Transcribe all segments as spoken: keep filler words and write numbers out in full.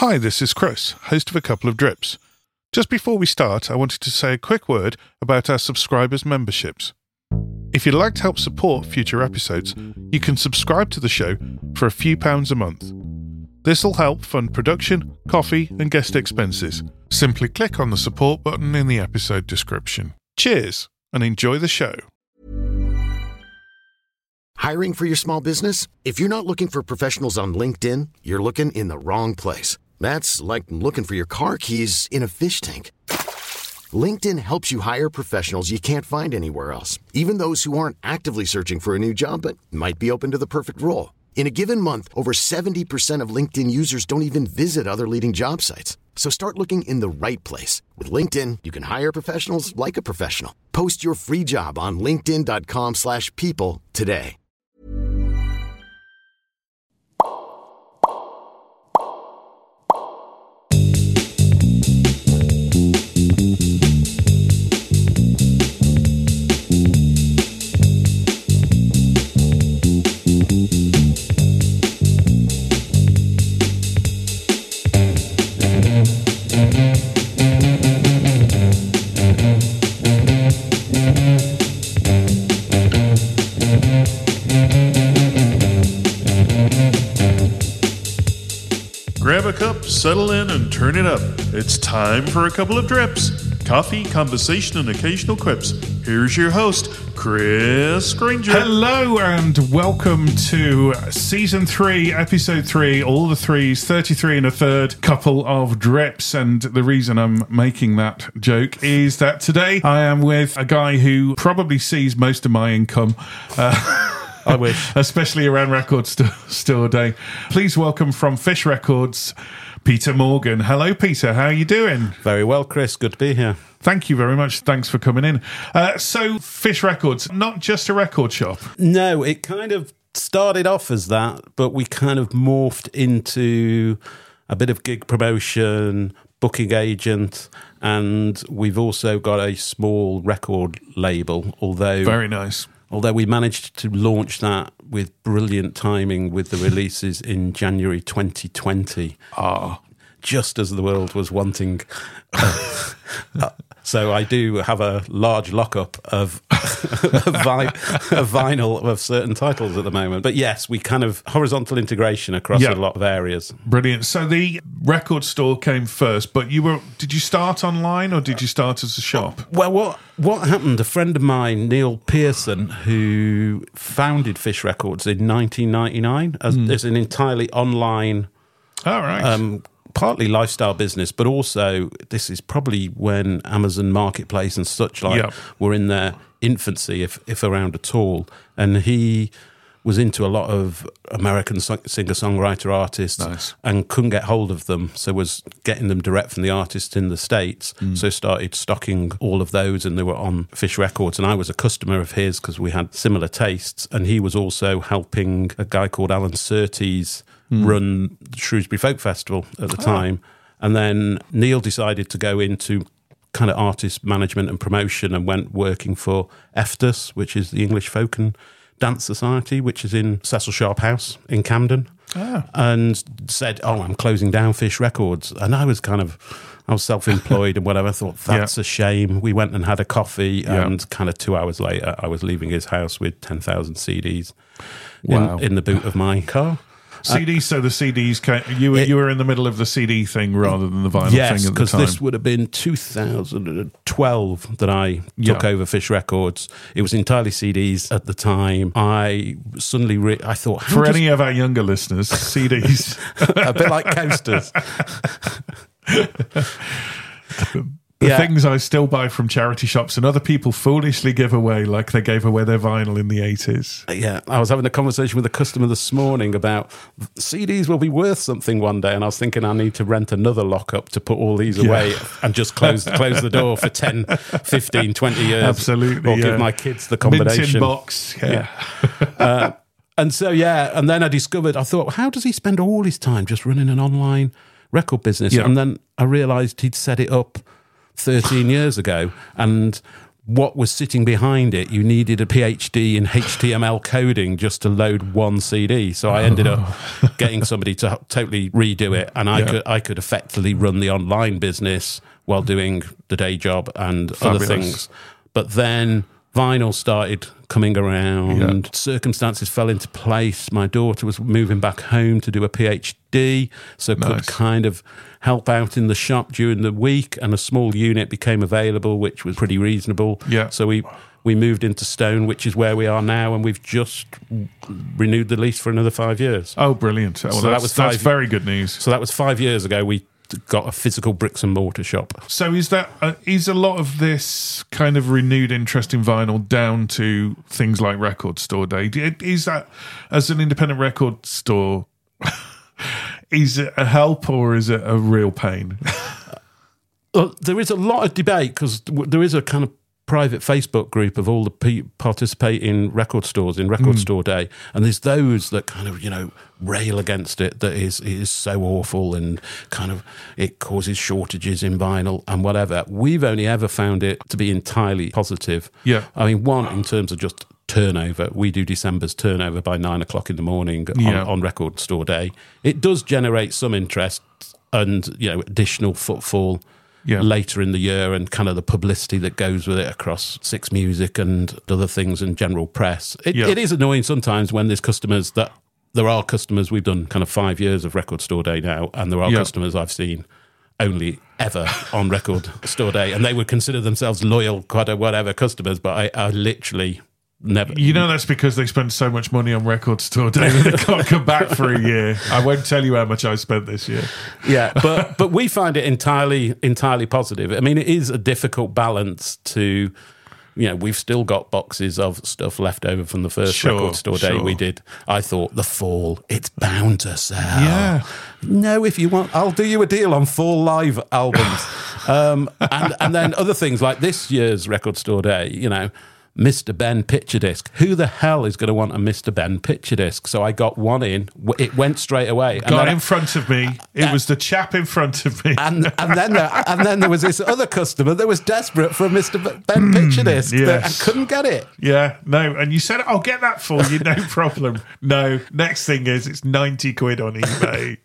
Hi, this is Chris, host of A Couple of Drips. Just before we start, I wanted to say a quick word about our subscribers' memberships. If you'd like to help support future episodes, you can subscribe to the show for a few pounds a month. This will help fund production, coffee, and guest expenses. Simply click on the support button in the episode description. Cheers, and enjoy the show. Hiring for your small business? If you're not looking for professionals on LinkedIn, you're looking in the wrong place. That's like looking for your car keys in a fish tank. LinkedIn helps you hire professionals you can't find anywhere else, even those who aren't actively searching for a new job but might be open to the perfect role. In a given month, over seventy percent of LinkedIn users don't even visit other leading job sites. So start looking in the right place. With LinkedIn, you can hire professionals like a professional. Post your free job on linkedin.com slash people today. Grab a cup, settle in, and turn it up. It's time for A Couple of Drips. Coffee, conversation, and occasional quips. Here's your host, Chris Granger. Hello, and welcome to Season three, Episode three, all the threes, thirty-three and a third, Couple of Drips. And the reason I'm making that joke is that today I am with a guy who probably sees most of my income. Uh... I wish. Especially around Record st- Store Day. Please welcome from Fish Records, Peter Morgan. Hello, Peter. How are you doing? Very well, Chris. Good to be here. Thank you very much. Thanks for coming in. Uh, so, Fish Records, not just a record shop. No, it kind of started off as that, but we kind of morphed into a bit of gig promotion, booking agent, and we've also got a small record label, although... Very nice. Although we managed to launch that with brilliant timing with the releases in January twenty twenty. Ah. Just as the world was wanting. Uh, uh, so I do have a large lockup of, of, vi- of vinyl of certain titles at the moment. But yes, we kind of horizontal integration across yep. a lot of areas. Brilliant. So the record store came first, but you were did you start online or did you start as a shop? Well, what what happened? A friend of mine, Neil Pearson, who founded Fish Records in nineteen ninety-nine as, mm. as an entirely online. All right. Um, partly lifestyle business, but also this is probably when Amazon Marketplace and such like yep. were in their infancy, if if around at all. And he was into a lot of American singer-songwriter artists nice. and couldn't get hold of them, so was getting them direct from the artists in the States, mm. so started stocking all of those, and they were on Fish Records, and I was a customer of his because we had similar tastes, and he was also helping a guy called Alan Surtees mm. run the Shrewsbury Folk Festival at the oh. time, and then Neil decided to go into kind of artist management and promotion and went working for E F T U S, which is the English Folk and Dance Society, which is in Cecil Sharp House in Camden, ah. and said, oh, I'm closing down Fish Records. And I was kind of, I was self-employed and whatever. I thought, that's yeah. a shame. We went and had a coffee, yeah. and kind of two hours later, I was leaving his house with ten thousand C Ds wow. in, in the boot of my car. C Ds, so the C Ds, came, you were it, you were in the middle of the C D thing rather than the vinyl yes, thing at the time. Yes, because this would have been two thousand twelve that I took yeah. over Fish Records. It was entirely C Ds at the time. I suddenly, re- I thought... For any of our younger listeners, C Ds... a bit like coasters. The yeah. things I still buy from charity shops and other people foolishly give away, like they gave away their vinyl in the eighties. Yeah, I was having a conversation with a customer this morning about C Ds will be worth something one day, and I was thinking I need to rent another lockup to put all these away yeah. and just close close the door for ten, fifteen, twenty years. Absolutely, Or yeah. give my kids the combination. Mint in box, yeah. yeah. uh, and so, yeah, and then I discovered, I thought, how does he spend all his time just running an online record business? Yeah. And then I realised he'd set it up thirteen years ago, and what was sitting behind it, you needed a PhD in H T M L coding just to load one C D. So I ended up getting somebody to totally redo it, and I yeah. could I could effectively run the online business while doing the day job and Fabulous. Other things. But then vinyl started coming around, yeah. circumstances fell into place. My daughter was moving back home to do a PhD, so nice. Could kind of help out in the shop during the week, and a small unit became available, which was pretty reasonable. Yeah. So we we moved into Stone, which is where we are now, and we've just renewed the lease for another five years. Oh, brilliant. Well, so that's, that was five, that's very good news. So that was five years ago. We got a physical bricks and mortar shop. So is that uh, is a lot of this kind of renewed interest in vinyl down to things like Record Store Day? Is that, as an independent record store, is it a help or is it a real pain? Well, there is a lot of debate because there is a kind of private Facebook group of all the pe- participating record stores in Record mm. Store Day, and there's those that kind of, you know, rail against it, that is it is so awful and kind of it causes shortages in vinyl and whatever. We've only ever found it to be entirely positive. Yeah. I mean, one, in terms of just turnover, we do December's turnover by nine o'clock in the morning on, yeah. on Record Store Day. It does generate some interest and, you know, additional footfall Yeah. later in the year, and kind of the publicity that goes with it across Six Music and other things and general press. It, yeah. it is annoying sometimes when there's customers that, there are customers, we've done kind of five years of Record Store Day now, and there are yeah. customers I've seen only ever on Record Store Day, and they would consider themselves loyal, quite a whatever customers, but I, I literally... Never. You know, that's because they spend so much money on Record Store Day that they can't come back for a year. I won't tell you how much I spent this year. Yeah, but but we find it entirely entirely positive. I mean, it is a difficult balance to, you know, we've still got boxes of stuff left over from the first sure, Record Store Day sure. we did. I thought, the fall, it's bound to sell. Yeah. No, if you want, I'll do you a deal on Fall live albums. um, and, and then other things like this year's Record Store Day, you know, Mister Ben picture disc. Who the hell is going to want a Mister Ben picture disc? So I got one in. It went straight away. And got in I, front of me. It uh, was the chap in front of me. And and then there, and then there was this other customer that was desperate for a Mister Ben picture disc. Yes. That I couldn't get it. Yeah, no. And you said, I'll get that for you, no problem. No. Next thing is, it's ninety quid on eBay.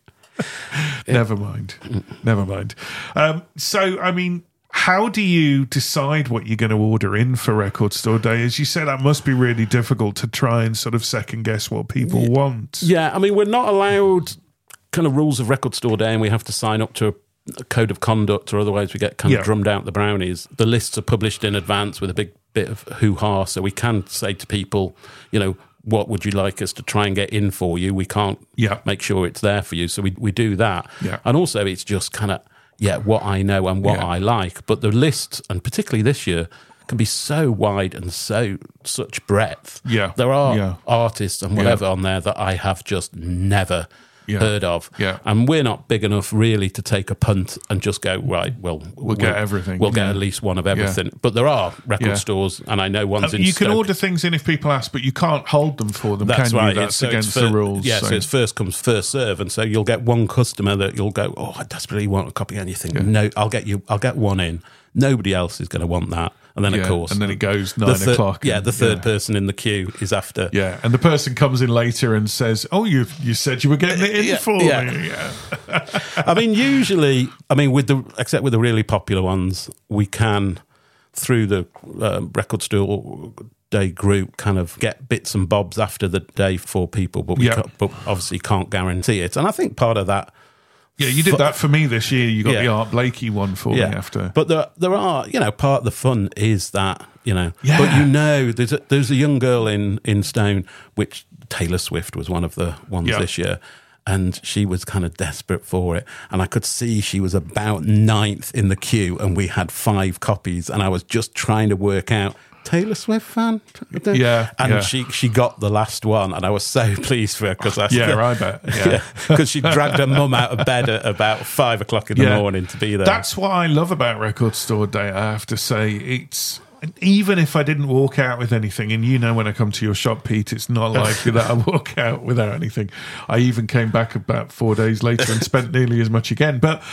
Never mind. Never mind. Um, so, I mean... How do you decide what you're going to order in for Record Store Day? As you said, that must be really difficult to try and sort of second guess what people yeah. want. Yeah, I mean, we're not allowed kind of rules of Record Store Day, and we have to sign up to a, a code of conduct, or otherwise we get kind yeah. of drummed out the brownies. The lists are published in advance with a big bit of hoo-ha, so we can say to people, you know, what would you like us to try and get in for you? We can't yeah. make sure it's there for you, so we, we do that. Yeah. And also it's just kind of, yeah, what I know and what yeah. I like. But the list, and particularly this year, can be so wide and so such breadth. Yeah. There are yeah. artists and whatever yeah. on there that I have just never yeah. heard of. Yeah. And we're not big enough really to take a punt and just go, right, well, we'll, we'll get everything. We'll yeah. get at least one of everything. Yeah. But there are record yeah. stores, and I know ones um, in You can Stoke. order things in if people ask, but you can't hold them for them, That's can right. you? That's so against fir- the rules. Yeah, so. so it's first comes, first serve. And so you'll get one customer that you'll go, oh, I desperately want a copy of anything. Yeah. No, I'll get you, I'll get one in. Nobody else is going to want that. And then, yeah, of course... And then it goes nine thir- o'clock. Yeah, and, the third yeah. person in the queue is after... Yeah, and the person comes in later and says, oh, you you said you were getting it in yeah, for yeah. me. Yeah. I mean, usually, I mean, with the except with the really popular ones, we can, through the uh, Record Store Day group, kind of get bits and bobs after the day for people, but we yeah. ca- but obviously can't guarantee it. And I think part of that... Yeah, you did that for me this year. You got yeah. the Art Blakey one for yeah. me after. But there, there are, you know, part of the fun is that, you know, yeah. but you know, there's a, there's a young girl in, in Stone, which Taylor Swift was one of the ones yeah. this year, and she was kind of desperate for it. And I could see she was about ninth in the queue, and we had five copies, and I was just trying to work out, Taylor Swift fan? Yeah. And yeah. she she got the last one, and I was so pleased for her because I Yeah, I bet. Yeah. Because she dragged her mum out of bed at about five o'clock in the yeah. morning to be there. That's what I love about Record Store Day, I have to say. It's... Even if I didn't walk out with anything, and you know when I come to your shop, Pete, it's not likely that I walk out without anything. I even came back about four days later and spent nearly as much again. But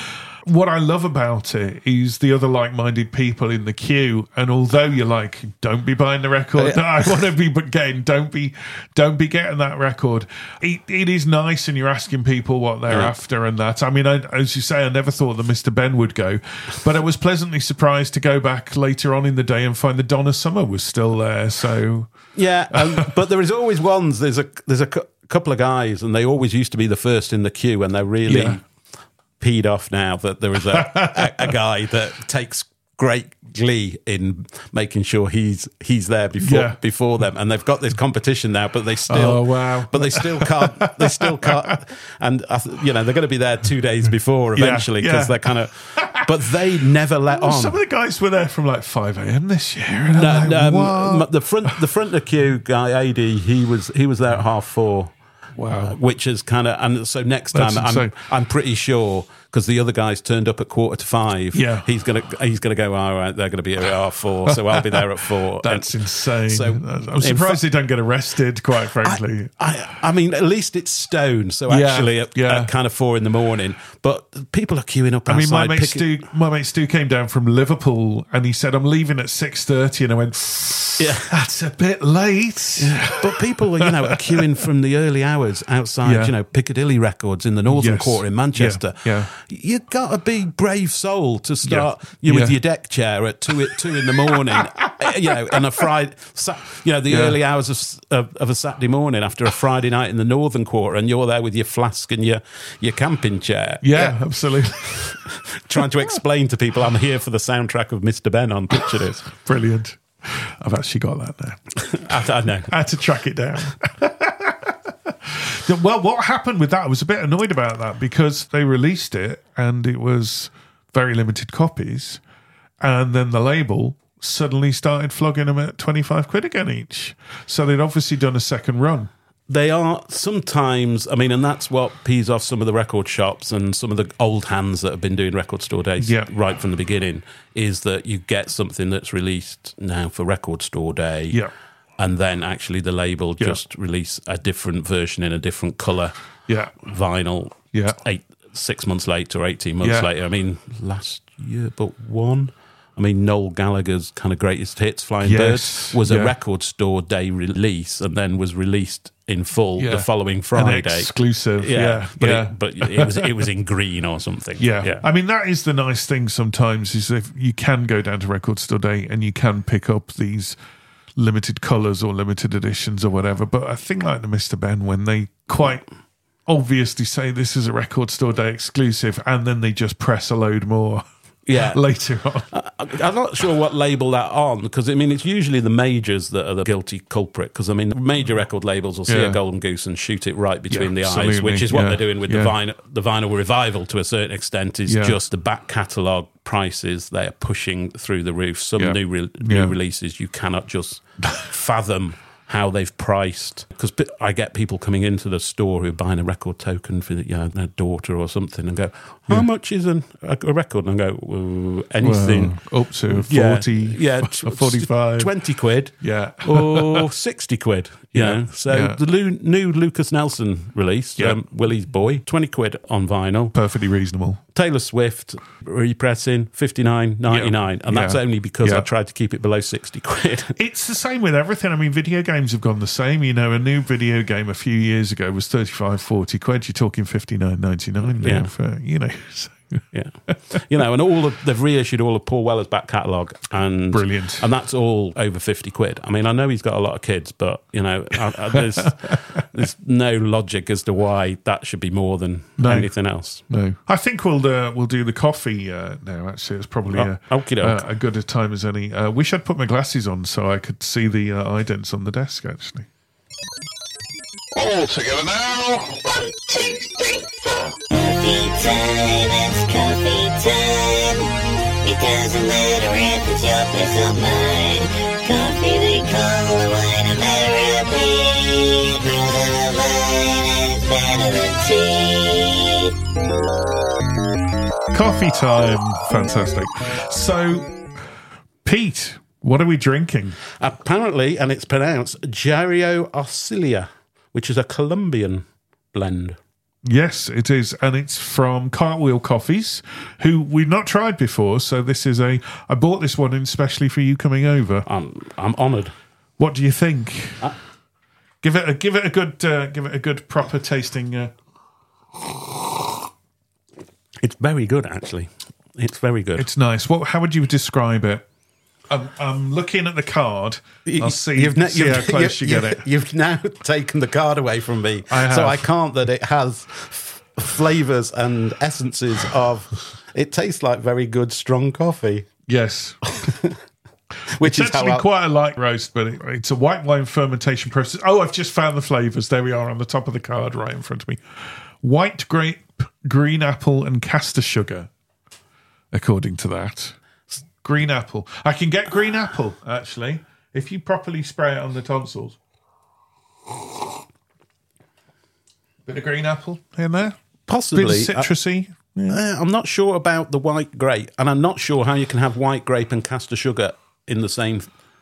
what I love about it is the other like-minded people in the queue. And although you're like, don't be buying the record, Yeah. no, I want to be getting, don't be, don't be getting that record. It, it is nice, and you're asking people what they're Yeah. after and that. I mean, I, as you say, I never thought that Mister Ben would go, but I was pleasantly surprised to go back later on in the day and find that Donna Summer was still there. So Yeah, um, but there is always ones. There's a there's a cu- couple of guys, and they always used to be the first in the queue, and they're really Yeah. peed off now that there is a, a, a guy that takes great glee in making sure he's he's there before Yeah. before them, and they've got this competition now, but they still Oh, wow. but they still can't they still can't, and I th- you know they're going to be there two days before Yeah, eventually because yeah. they're kind of, but they never let on. some of the guys were there from like five a.m. this year. And No, I'm like, um, what? m- the front, the front of the queue guy, A D, he was he was there at half four. Wow. Which is kind of, and so next That's time I'm insane. I'm pretty sure because the other guys turned up at quarter to five. Yeah. he's gonna he's gonna go. All right, they're gonna be here at half four, so I'll be there at four. That's And insane. so, I'm in surprised fa- they don't get arrested, quite frankly. I, I mean, at least it's stone. So Yeah, actually, at, yeah. at kind of four in the morning, but people are queuing up I mean, outside. my mate, picking- Stu, my mate Stu came down from Liverpool and he said, I'm leaving at six thirty. And I went, Yeah. that's a bit late. But people, you know, are queuing from the early hours outside, Yeah. you know, Piccadilly Records in the Northern Yes. Quarter in Manchester. Yeah, You got to be brave soul to start Yeah. you with Yeah. your deck chair at two at two in the morning, uh, you know, on a Friday, you know, the Yeah. early hours of, s- of of a Saturday morning after a Friday night in the Northern Quarter, and you're there with your flask and your your camping chair, Yeah, absolutely. trying to explain to people I'm here for the soundtrack of Mister Ben on Picture This. Brilliant. I've actually got that now. I, I know. I had to track it down. Well, what happened with that? I was a bit annoyed about that because they released it and it was very limited copies, and then the label suddenly started flogging them at twenty-five quid again each. So they'd obviously done a second run. They are sometimes, I mean, and that's what pees off some of the record shops and some of the old hands that have been doing record store days Yeah. right from the beginning, is that you get something that's released now for record store day. Yeah. And then actually the label Yeah. just release a different version in a different colour Yeah. vinyl Yeah. eight, six months later or eighteen months Yeah. later. I mean, last year, but one. I mean, Noel Gallagher's kind of greatest hits, Flying Yes, Birds, was yeah. a record store day release and then was released in full Yeah. the following An Friday. exclusive. Yeah, Yeah. but, yeah. It, but it was it was in green or something. Yeah. yeah. I mean, that is the nice thing sometimes is if you can go down to Record Store Day and you can pick up these limited colours or limited editions or whatever. But I think like the Mister Ben, when they quite obviously say this is a Record Store Day exclusive and then they just press a load more Yeah. later on. I- I'm not sure what label that on, because I mean it's usually the majors that are the guilty culprit. Because I mean, major record labels will see Yeah. a golden goose and shoot it right between Yeah, the eyes, absolutely. which is what Yeah. they're doing with Yeah. the vinyl. The vinyl revival, to a certain extent, is Yeah. just the back catalogue prices they are pushing through the roof. Some Yeah. new re- new Yeah. releases you cannot just fathom how they've priced, because I get people coming into the store who are buying a record token for you know, their daughter or something and go, how much is an, a, a record? And I go, well, anything Well, up to Yeah, forty, yeah, t- forty-five. twenty quid, Yeah. or sixty quid. You Yeah, know, so yeah. the Lu- new Lucas Nelson release, Yeah. um, Willie's Boy, twenty quid on vinyl. Perfectly reasonable. Taylor Swift repressing fifty-nine ninety-nine, and that's Yeah. only because Yeah. I tried to keep it below sixty quid. It's the same with everything. I mean, video games have gone the same. You know, a new video game a few years ago was thirty-five, forty quid. You're talking fifty-nine ninety-nine now Yeah. for, you know. so- Yeah, you know, and all of they've reissued all of Paul Weller's back catalogue, and Brilliant. and that's all over fifty quid. I mean, I know he's got a lot of kids, but you know, I, I, there's there's no logic as to why that should be more than No. anything else. No, I think we'll uh, we'll do the coffee uh, now. Actually, it's probably Oh, a, okie doke. a, a good a time as any. I uh, wish I'd put my glasses on so I could see the uh, idents on the desk. Actually, All together now. One, two, three, four. Coffee time, it's coffee time. It doesn't matter if it's your place or mine. Coffee they call the wine of America. It brews in a vine and it's better than tea. coffee time, fantastic. So, Pete, what are we drinking? Apparently, and it's pronounced Jario Oscilia, which is a Colombian blend. Yes, it is. And it's from Cartwheel Coffees, who we've not tried before. So this is a... I bought this one in especially for you coming over. I'm, I'm honoured. What do you think? Uh, give it a give it a good uh, give it a good proper tasting. Uh... It's very good, actually. It's very good. It's nice. What? How would you describe it? I'm, I'm looking at the card. I'll see, you've ne- see you've, how close you, you get it. You've now taken the card away from me, I have. so I can't. That it has f- flavours and essences of. It tastes like very good strong coffee, Yes. which It's is how actually I, quite a light roast, but it, it's a white wine fermentation process. Oh, I've just found the flavours. There we are on the top of the card right in front of me. White grape, green apple, and castor sugar, according to that. Green apple. I can get green apple, actually, if you properly spray it on the tonsils. Bit of green apple in there. possibly. Bit of citrusy. I, uh, I'm not sure about the white grape, and I'm not sure how you can have white grape and castor sugar in the same.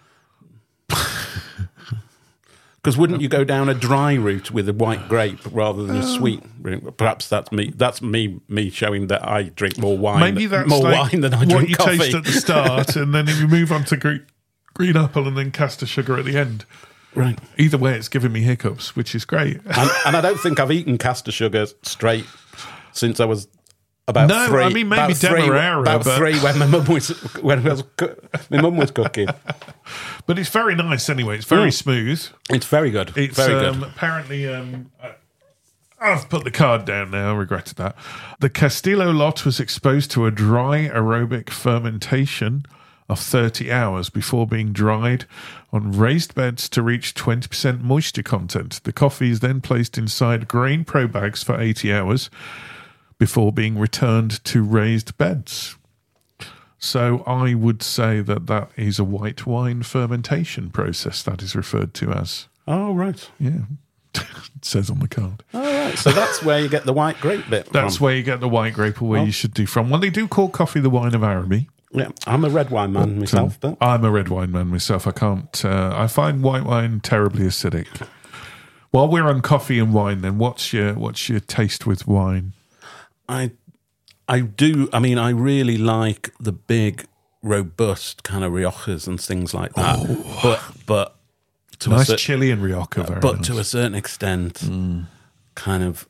Because wouldn't you go down a dry route with a white grape rather than a sweet route? Perhaps that's me. That's me. Me showing that I drink more wine. Maybe that's more like wine than I what drink you coffee. taste at the start, and then if you move on to green, green apple and then castor sugar at the end. Right. Either way, it's giving me hiccups, which is great. and, and I don't think I've eaten castor sugar straight since I was about No, three. I mean, maybe about three, Demerara, about but- three when my mum was when I was coo- my mum was cooking. But it's very nice anyway. It's very Mm. smooth. It's very good. It's very um, good. apparently. Um, I- I've put the card down now. I regretted that. The Castillo lot was exposed to a dry aerobic fermentation of thirty hours before being dried on raised beds to reach twenty percent moisture content. The coffee is then placed inside grain pro bags for eighty hours before being returned to raised beds. So I would say that that is a white wine fermentation process that is referred to as. Oh right. Yeah, it says on the card. All right. So that's where you get the white grape bit. That's from. where you get the white grape, or where Oh. you should do from. Well, they do call coffee the wine of Araby. Yeah, I'm a red wine man myself, but I'm a red wine man myself. I can't. Uh, I find white wine terribly acidic. While we're on coffee and wine, then what's your what's your taste with wine? I, I do. I mean, I really like the big, robust kind of Riojas and things like that. Oh. But but to Nice a cer- Chilean Rioja, very but nice. to a certain extent, kind of.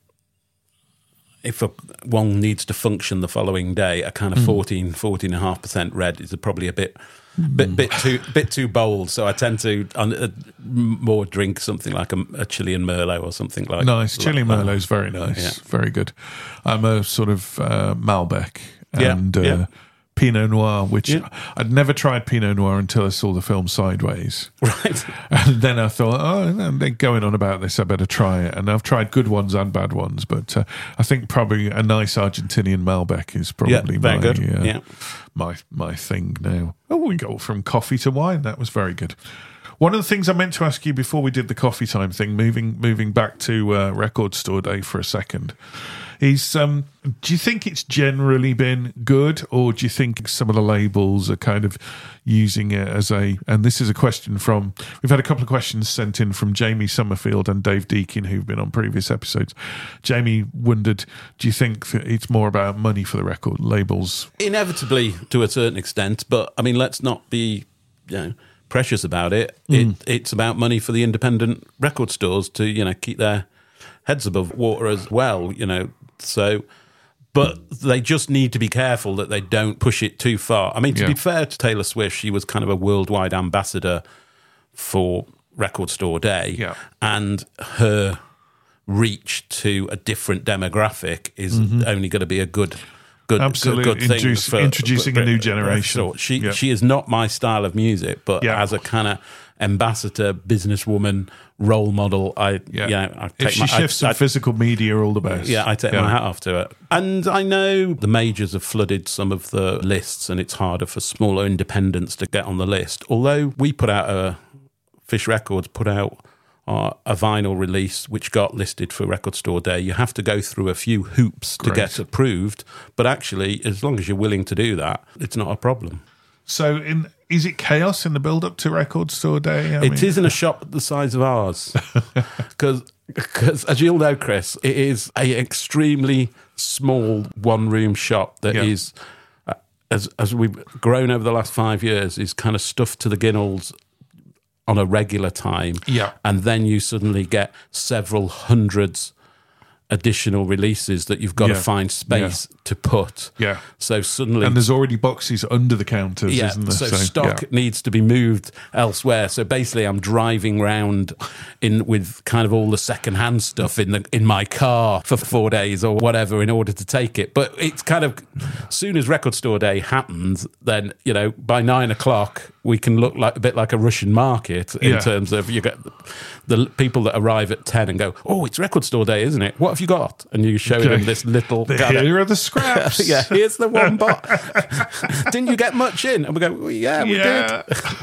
If a, one needs to function the following day, a kind of Mm. fourteen, fourteen and a half percent red is probably a bit, bit, bit too, bit too bold. So I tend to uh, more drink something like a, a Chilean Merlot or something like. Nice. Chili like that. Merlot's very nice. Yeah. Very good. I'm a sort of uh, Malbec Yeah, and uh, yeah. Pinot Noir, which Yeah. I'd never tried Pinot Noir until I saw the film Sideways. Right. And then I thought, oh, they're going on about this, I better try it. And I've tried good ones and bad ones, but uh, I think probably a nice Argentinian Malbec is probably Yeah, very my, good. Uh, Yeah. my my thing now. Oh, we go from coffee to wine. That was very good. One of the things I meant to ask you before we did the coffee time thing, moving moving back to uh, Record Store Day for a second, is um, do you think it's generally been good, or do you think some of the labels are kind of using it as a, and this is a question from, we've had a couple of questions sent in from Jamie Summerfield and Dave Deakin, who've been on previous episodes. Jamie wondered, do you think that it's more about money for the record labels? Inevitably, to a certain extent, but I mean, let's not be, you know, precious about it. Mm. It it's about money for the independent record stores to, you know, keep their heads above water as well, you know. So, but they just need to be careful that they don't push it too far. I mean, to Yeah. be fair to Taylor Swift, she was kind of a worldwide ambassador for Record Store Day, Yeah. and her reach to a different demographic is only going to be a good. Good, Absolutely. good, good thing Introduce- for, introducing for- a new for- generation. So she Yeah. she is not my style of music, but Yeah. as a kind of ambassador, businesswoman, role model, I Yeah. yeah, I If take she my, shifts I, in I, physical media, all the best. yeah, I take my hat off to it. And I know the majors have flooded some of the lists, and it's harder for smaller independents to get on the list. Although we put out a Fish Records put out uh, a vinyl release which got listed for Record Store Day. You have to go through a few hoops Great. to get approved, but actually, as long as you're willing to do that, it's not a problem. So in is it chaos in the build up to Record Store Day? I It mean, is in a shop the size of ours. Because, as you'll know, Chris, it is a extremely small one-room shop that Yeah. is, uh, as as we've grown over the last five years, is kind of stuffed to the ginnels on a regular time. Yeah. And then you suddenly get several hundreds additional releases that you've got Yeah. to find space to put. Yeah. So suddenly... and there's already boxes under the counters, Yeah, isn't there? so, stock yeah. needs to be moved elsewhere. So basically, I'm driving round in with kind of all the second-hand stuff in the in my car for four days or whatever in order to take it. But it's kind of, as soon as Record Store Day happens, then, you know, by nine o'clock, we can look like a bit like a Russian market in Yeah. terms of you get the, the people that arrive at ten and go, oh, it's Record Store Day, isn't it? What have you got? And you show Okay. them this little The- kind of- Here are the scraps. yeah, here's the one bot. Didn't you get much in? And we go, well, yeah, we Yeah.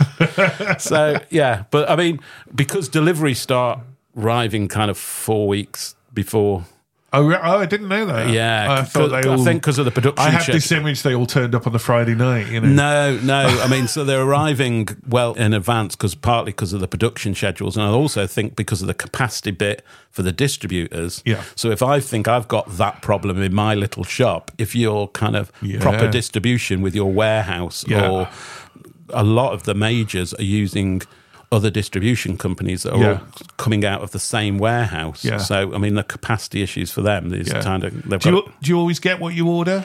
did. So, yeah. But, I mean, because deliveries start arriving kind of four weeks before... Oh, re- oh, I didn't know that. Yeah, I thought they I all. think because of the production I had schedule. this image they all turned up on the Friday night. You know. No, no. I mean, so they're arriving well in advance because partly because of the production schedules, and I also think because of the capacity bit for the distributors. Yeah. So if I think I've got that problem in my little shop, if you're kind of Yeah. proper distribution with your warehouse, Yeah. or a lot of the majors are using other distribution companies that are Yeah. all coming out of the same warehouse. Yeah. So I mean, the capacity issues for them is Yeah. kind of they've Do got. you, do you always get what you order?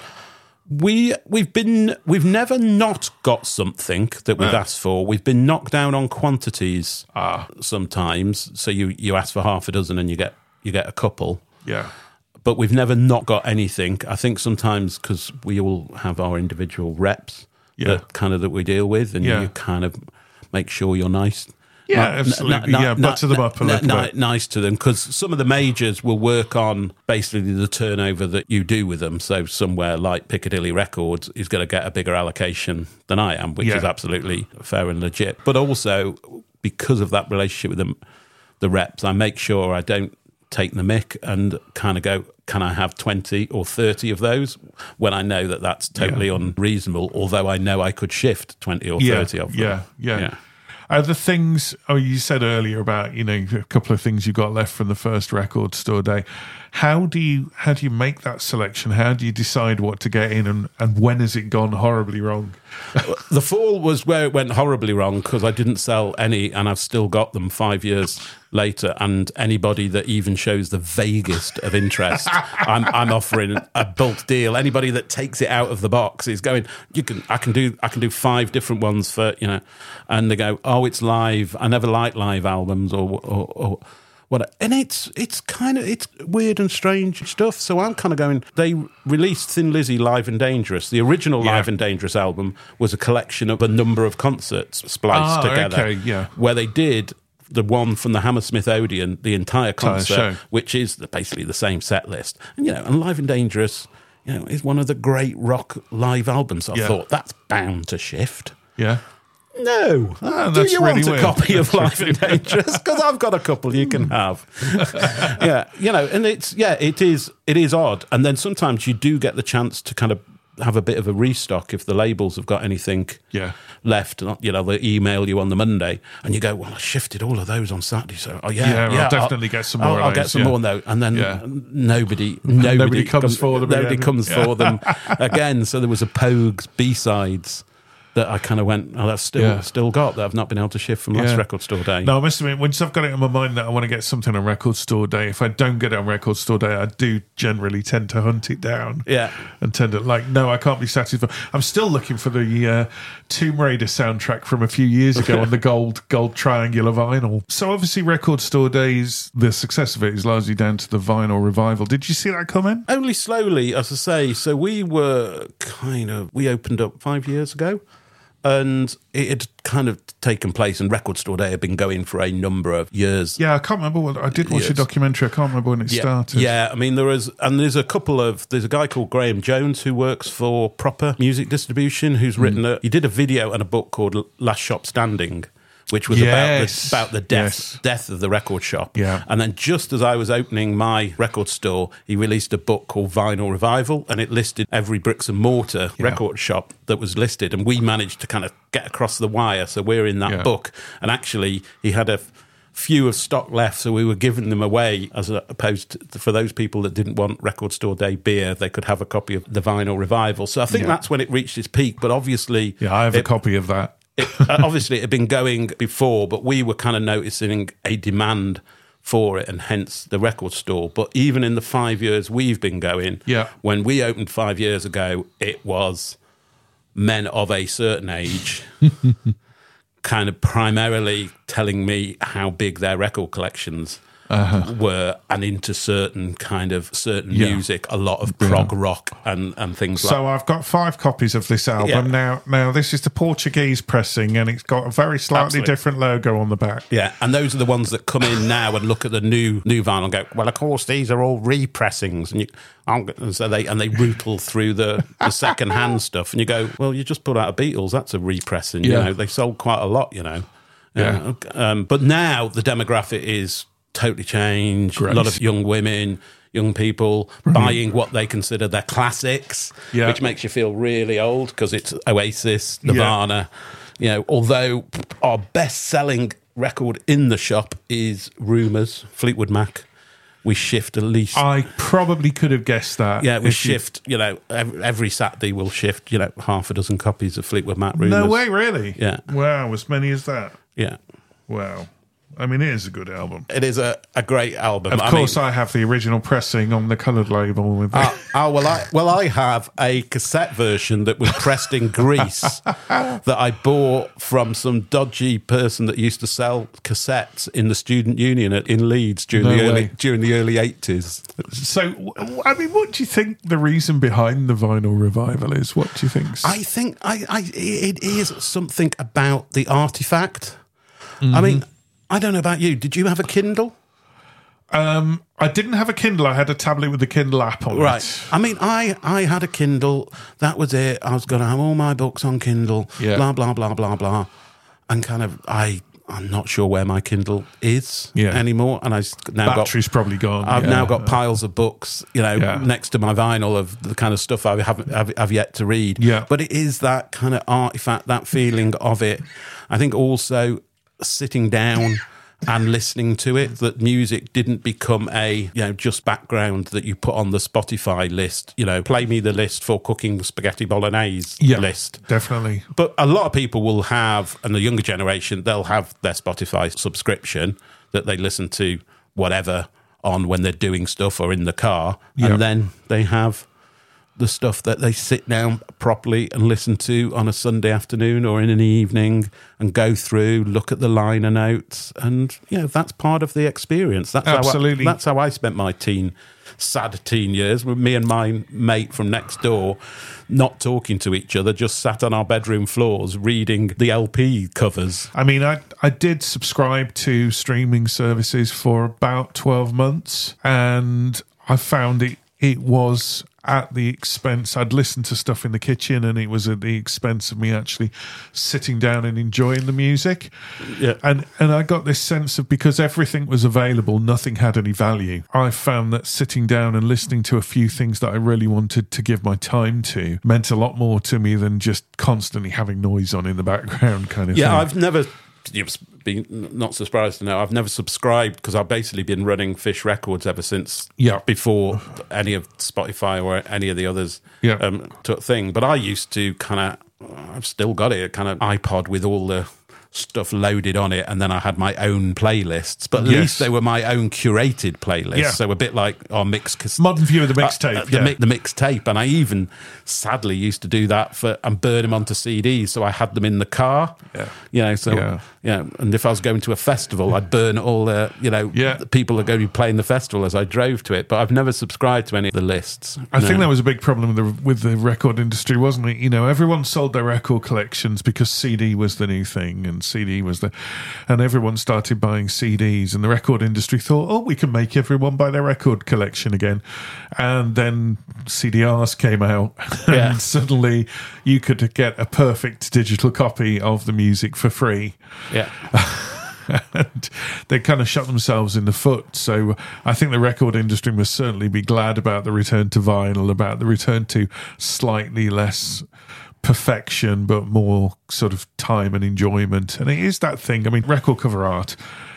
We we've been we've never not got something that we've No. asked for. We've been knocked down on quantities Ah. sometimes. So you, you ask for half a dozen and you get you get a couple. Yeah. But we've never not got anything. I think sometimes because we all have our individual reps Yeah. that kind of that we deal with, and Yeah. you kind of make sure you're nice. Yeah, Ni- absolutely. ni- Yeah, ni- butter them up a ni- little ni- bit. Nice to them, because some of the majors will work on basically the turnover that you do with them. So somewhere like Piccadilly Records is going to get a bigger allocation than I am, which Yeah. is absolutely fair and legit. But also because of that relationship with them, the reps, I make sure I don't take the mick and kind of go, can I have twenty or thirty of those, when I know that that's totally unreasonable, although I know I could shift twenty or Yeah. thirty of them. Yeah. Yeah. Yeah. Are the things, oh, you said earlier about, you know, a couple of things you got left from the first Record Store Day. How do you how do you make that selection? How do you decide what to get in, and, and when has it gone horribly wrong? The fall was where it went horribly wrong, because I didn't sell any, and I've still got them five years later. And anybody that even shows the vaguest of interest, I'm, I'm offering a bulk deal. Anybody that takes it out of the box is going, you can, I can do, I can do five different ones for, you know, and they go, oh, it's live. I never liked live albums, or, or, or what, and it's it's kind of it's weird and strange stuff. So I'm kind of going. They released Thin Lizzy Live and Dangerous. The original Yeah. Live and Dangerous album was a collection of a number of concerts spliced Ah, together. okay, yeah. Where they did the one from the Hammersmith Odeon, the entire concert, show. which is the, basically the same set list. And you know, and Live and Dangerous, you know, is one of the great rock live albums. I Yeah. thought that's bound to shift. Yeah. No. Ah, Do that's you really want a weird. copy of That's Life and Dangerous? Because I've got a couple you can have. Yeah, you know, and it's, yeah, it is, it is odd. And then sometimes you do get the chance to kind of have a bit of a restock if the labels have got anything Yeah. left. Not, you know, they email you on the Monday and you go, well, I shifted all of those on Saturday. So, oh, yeah, Yeah, I'll yeah, definitely get some more I'll, of I'll get those, some yeah. more though. And then Yeah. nobody, nobody, Nobody comes for them Nobody again. comes Yeah. for them again. So there was a Pogues B-sides that I kind of went, oh, that's still Yeah. still got that I've not been able to shift from last Yeah. Record Store Day. No, I must admit, once I've got it in my mind that I want to get something on Record Store Day, if I don't get it on Record Store Day, I do generally tend to hunt it down. Yeah. And tend to, like, no, I can't be satisfied. I'm still looking for the uh, Tomb Raider soundtrack from a few years ago on the gold gold triangular vinyl. So obviously Record Store Days, the success of it is largely down to the vinyl revival. Did you see that coming? Only slowly, as I say. So we were kind of, we opened up five years ago. And it had kind of taken place, and Record Store Day had been going for a number of years. Yeah, I can't remember what I did watch a Yes. documentary. I can't remember when it Yeah, started. yeah. I mean, there is, and there's a couple of. There's a guy called Graham Jones who works for Proper Music Distribution, who's written a. He did a video and a book called Last Shop Standing, which was Yes. about the, about the death Yes. death of the record shop. Yeah. And then just as I was opening my record store, he released a book called Vinyl Revival, and it listed every bricks and mortar Yeah. record shop that was listed. And we managed to kind of get across the wire, so we're in that Yeah. book. And actually, he had a f- few of stock left, so we were giving them away as opposed to, for those people that didn't want Record Store Day beer, they could have a copy of the Vinyl Revival. So I think Yeah. that's when it reached its peak. But obviously, Yeah, I have a it- copy of that. it, uh, obviously, it had been going before, but we were kind of noticing a demand for it, and hence the record store. But even in the five years we've been going, Yeah. when we opened five years ago, it was men of a certain age kind of primarily telling me how big their record collections Uh-huh. were, and into certain kind of certain Yeah. music, a lot of prog rock and, and things like that. So I've got five copies of this album Yeah. now. Now this is the Portuguese pressing, and it's got a very slightly Absolutely. different logo on the back. Yeah, and those are the ones that come in now and look at the new new vinyl and go, well, of course, these are all repressings, and you, I'm, and so they and they rootle through the, the second hand stuff, and you go, well, you just put out a Beatles, that's a repressing. You Yeah. know, they sold quite a lot, you know. Yeah. Uh, um, but now the demographic is totally changed. Great. A lot of young women, young people buying what they consider their classics, Yeah. which makes you feel really old because it's Oasis, Nirvana. You know, although our best-selling record in the shop is Rumours, Fleetwood Mac. We shift at least. I probably could have guessed that. yeah, we if you- shift. You know, every, every Saturday we'll shift. You know, half a dozen copies of Fleetwood Mac. Rumours. No way, really? Yeah. Wow, as many as that. Yeah, Wow. I mean, it is a good album. it is a, a great album. Of I course, mean, I have the original pressing on the coloured label with it. Oh, oh, well, I well I have a cassette version that was pressed in Greece that I bought from some dodgy person that used to sell cassettes in the student union at, in Leeds during No the early way. during the early eighties. So, w- I mean, what do you think the reason behind the vinyl revival is? What do you think? I think I, I it is something about the artifact. Mm-hmm. I mean, I don't know about you. Did you have a Kindle? Um, I didn't have a Kindle. I had a tablet with the Kindle app on Right. it. I mean, I, I had a Kindle. That was it. I was going to have all my books on Kindle. Yeah. Blah, blah, blah, blah, blah. And kind of, I, I'm not sure where my Kindle is Yeah. anymore. And I s- now Battery's got, probably gone. I've yeah. now got piles of books, you know, Yeah. next to my vinyl of the kind of stuff I haven't, I've, I've yet to read. Yeah. But it is that kind of artifact, that feeling of it. I think also sitting down and listening to it, that music didn't become a, you know, just background that you put on the Spotify list, you know, play me the list for cooking spaghetti bolognese Yeah, list. definitely. But a lot of people will have, and the younger generation, they'll have their Spotify subscription that they listen to whatever on when they're doing stuff or in the car. Yeah. And then they have the stuff that they sit down properly and listen to on a Sunday afternoon or in an evening and go through, look at the liner notes. And, you know, that's part of the experience. That's Absolutely. How I, that's how I spent my teen, sad teen years, with me and my mate from next door not talking to each other, just sat on our bedroom floors reading the L P covers. I mean, I I did subscribe to streaming services for about twelve months, and I found it it was at the expense. I'd listen to stuff in the kitchen, and it was at the expense of me actually sitting down and enjoying the music. Yeah. And and I got this sense of, because everything was available, nothing had any value. I found that sitting down and listening to a few things that I really wanted to give my time to meant a lot more to me than just constantly having noise on in the background kind of Yeah, thing. I've never, you've been not surprised to know, I've never subscribed because I've basically been running Fish Records ever since Yeah. before any of Spotify or any of the others Yeah. um, took thing. But I used to kind of, I've still got it, a kind of iPod with all the stuff loaded on it, and then I had my own playlists, but at Yes. least they were my own curated playlists. Yeah. So a bit like our mix cas- Modern view of the uh, mixtape. uh, the, yeah. mi- the mixtape, and I even sadly used to do that for and burn them onto C Ds, so I had them in the car. Yeah. You know, so Yeah. yeah. And if I was going to a festival, I'd burn all the you know Yeah. the people that are going to be playing the festival as I drove to it. But I've never subscribed to any of the lists. I No. think that was a big problem with the, with the record industry, wasn't it? You know, everyone sold their record collections because C D was the new thing, and C D was there. And everyone started buying C Ds, and the record industry thought, oh, we can make everyone buy their record collection again. And then C D Rs came out, Yeah. and suddenly you could get a perfect digital copy of the music for free. Yeah. And they kind of shot themselves in the foot. So I think the record industry must certainly be glad about the return to vinyl, about the return to slightly less perfection, but more sort of time and enjoyment. And it is that thing. I mean, record cover art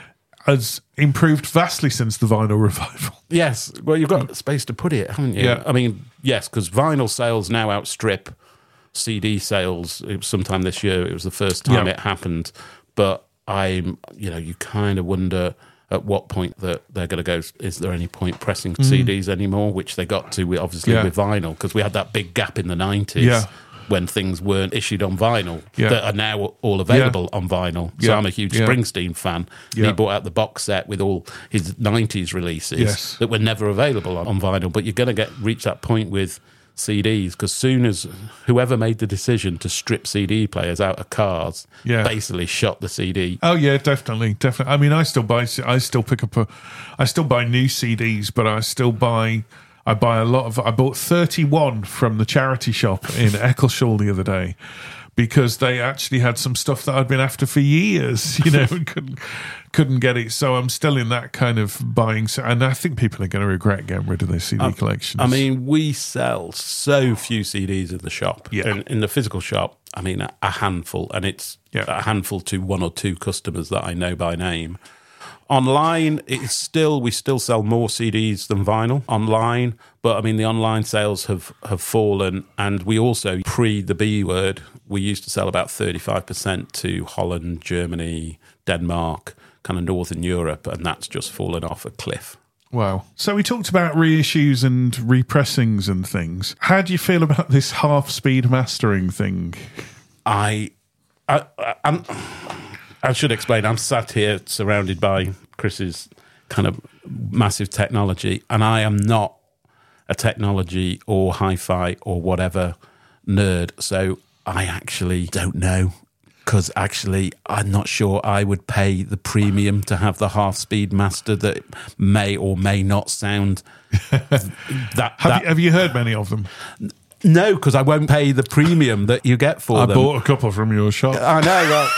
has improved vastly since the vinyl revival. Yes. Well, you've got space to put it, haven't you? Yeah. I mean, yes, because vinyl sales now outstrip C D sales. It was sometime this year. It was the first time Yeah. it happened. But I'm, you know, you kind of wonder at what point that they're going to go, is there any point pressing C Ds anymore, which they got to, with, obviously, Yeah. with vinyl, because we had that big gap in the nineties Yeah. when things weren't issued on vinyl Yeah. that are now all available on vinyl. So Yeah. I'm a huge Yeah. Springsteen fan. Yeah. He brought out the box set with all his nineties releases Yes. that were never available on, on vinyl. But you're going to get reach that point with C Ds, because soon as whoever made the decision to strip C D players out of cars Yeah. basically shot the C D. Oh yeah, definitely, definitely. I mean, I still buy, I still pick up a, I still buy new C Ds, but I still buy, I buy a lot of. I bought thirty-one from the charity shop in Eccleshall the other day, because they actually had some stuff that I'd been after for years, you know, and couldn't couldn't get it. So I'm still in that kind of buying, and I think people are going to regret getting rid of their C D collections. I mean, we sell so few C Ds in the shop. Yeah. In, in the physical shop, I mean, a, a handful, and it's Yeah. a handful to one or two customers that I know by name. Online, it's still we still sell more C Ds than vinyl online, but I mean the online sales have, have fallen, and we also pre the B word we used to sell about thirty-five percent to Holland, Germany, Denmark, kind of Northern Europe, and that's just fallen off a cliff. Wow. So we talked about reissues and repressings and things. How do you feel about this half-speed mastering thing? I, I, I, I'm, I should explain. I'm sat here surrounded by Chris's kind of massive technology, and I am not a technology or hi-fi or whatever nerd. So I actually don't know, because actually I'm not sure I would pay the premium to have the half-speed master that may or may not sound that. Have, that you, have you heard many of them? no, because I won't pay the premium that you get for I them. bought a couple from your shop. I know. Well,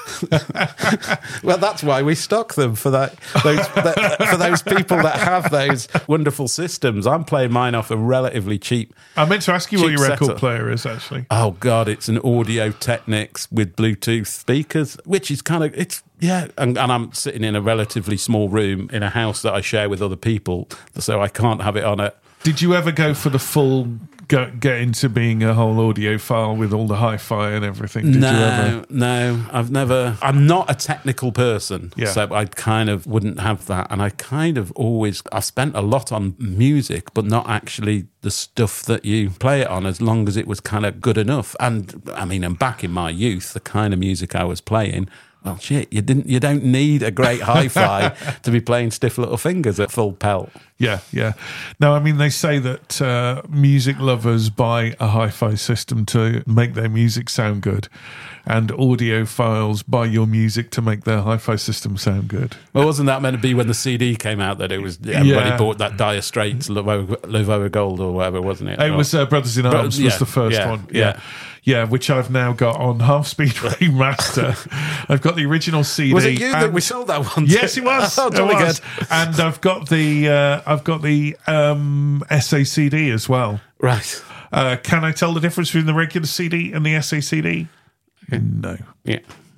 well, that's why we stock them for that. Those that, for those people that have those wonderful systems. I'm playing mine off a relatively cheap. I meant to ask you what cheap your record setup. player is, actually. Oh God, it's an Audio Technics with Bluetooth speakers, which is kind of it's yeah. And, and I'm sitting in a relatively small room in a house that I share with other people, so I can't have it on a. Did you ever go for the full, go, get into being a whole audiophile with all the hi-fi and everything? Did no, you ever? no, I've never. I'm not a technical person, Yeah. so I kind of wouldn't have that. And I kind of always, I've spent a lot on music, but not actually the stuff that you play it on, as long as it was kind of good enough. And I mean, and back in my youth, the kind of music I was playing. Well, shit, you didn't. You don't need a great hi-fi to be playing Stiff Little Fingers at full pelt. Yeah, yeah. No, I mean, they say that uh, music lovers buy a hi-fi system to make their music sound good, and audiophiles buy your music to make their hi-fi system sound good. Well, wasn't that meant to be when the C D came out that it was everybody Yeah. bought that Dire Straits Lovoa Gold or whatever, wasn't it? It was uh, Brothers in Arms yeah, was the first yeah, one. yeah. Yeah. Yeah, which I've now got on half-speed remaster. I've got the original C D. Was it you that and- we sold that one? Yes, to? it was. Oh, It jolly was. good. And I've got the uh, I've got the um, S A C D as well. Right. Uh, can I tell the difference between the regular C D and the S A C D? No. Yeah.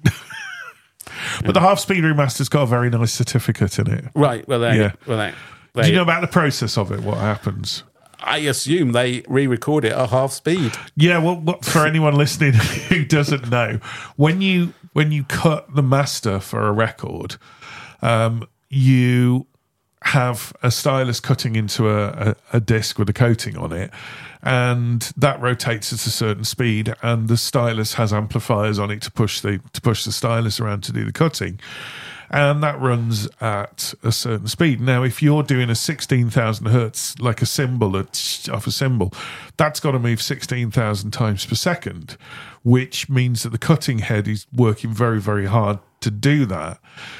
But the half-speed remaster's got a very nice certificate in it. Right. Well, there. Yeah. Yeah. Well, there. there Do you know about the process of it? What happens? I assume they re-record it at half speed. Yeah, well, what, for anyone listening who doesn't know, when you when you cut the master for a record, um, you have a stylus cutting into a, a, a disc with a coating on it, and that rotates at a certain speed, and the stylus has amplifiers on it to push the to push the stylus around to do the cutting. and that runs at a certain speed. Now, if you're doing a sixteen thousand hertz, like a cymbal off a cymbal, that's got to move sixteen thousand times per second, which means that the cutting head is working very, very hard to do that.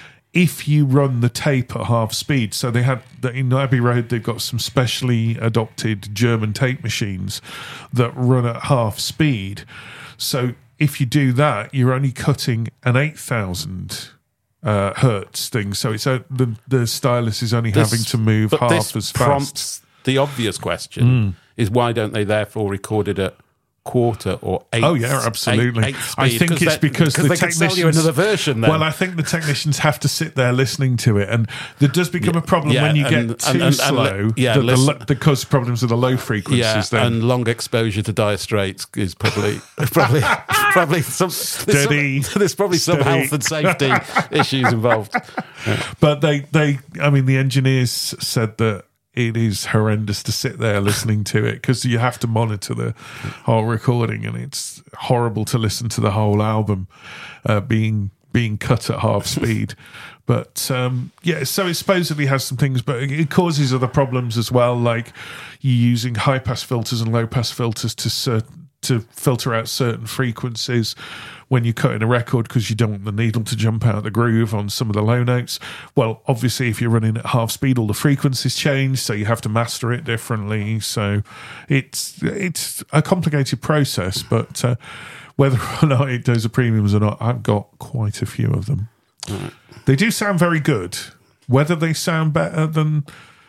If you run the tape at half speed, so they had in Abbey Road, they've got some specially adopted German tape machines that run at half speed. So if you do that, you're only cutting an eight thousand uh, hertz thing. So it's uh, the the stylus is only This- having to move but half this as prompts fast. the obvious question Mm. is why don't they therefore record it at quarter or eighth? Oh yeah, absolutely. eighth- eighth I speed? think it's they- because the they can sell you technicians- another version. Then. Well, I think the technicians have to sit there listening to it, and there does become a problem Yeah, when you and- get too and- and- and slow. li- yeah, that, the, listen- lo- that cause problems with the low frequencies. yeah, then. and long exposure to dire straits is probably probably probably some Steady, There's, some, there's probably some steady. health and safety issues involved. But they, they, I mean, the engineers said that it is horrendous to sit there listening to it because you have to monitor the whole recording, and it's horrible to listen to the whole album uh, being being cut at half speed. But um, yeah, so it supposedly has some things, but it causes other problems as well, like you using high pass filters and low pass filters to certain. to filter out certain frequencies when you're cutting a record because you don't want the needle to jump out of the groove on some of the low notes. Well, obviously, if you're running at half speed, all the frequencies change, so you have to master it differently. So it's it's a complicated process, but uh, whether or not it does a premiums or not, I've got quite a few of them. Right. They do sound very good. Whether they sound better than...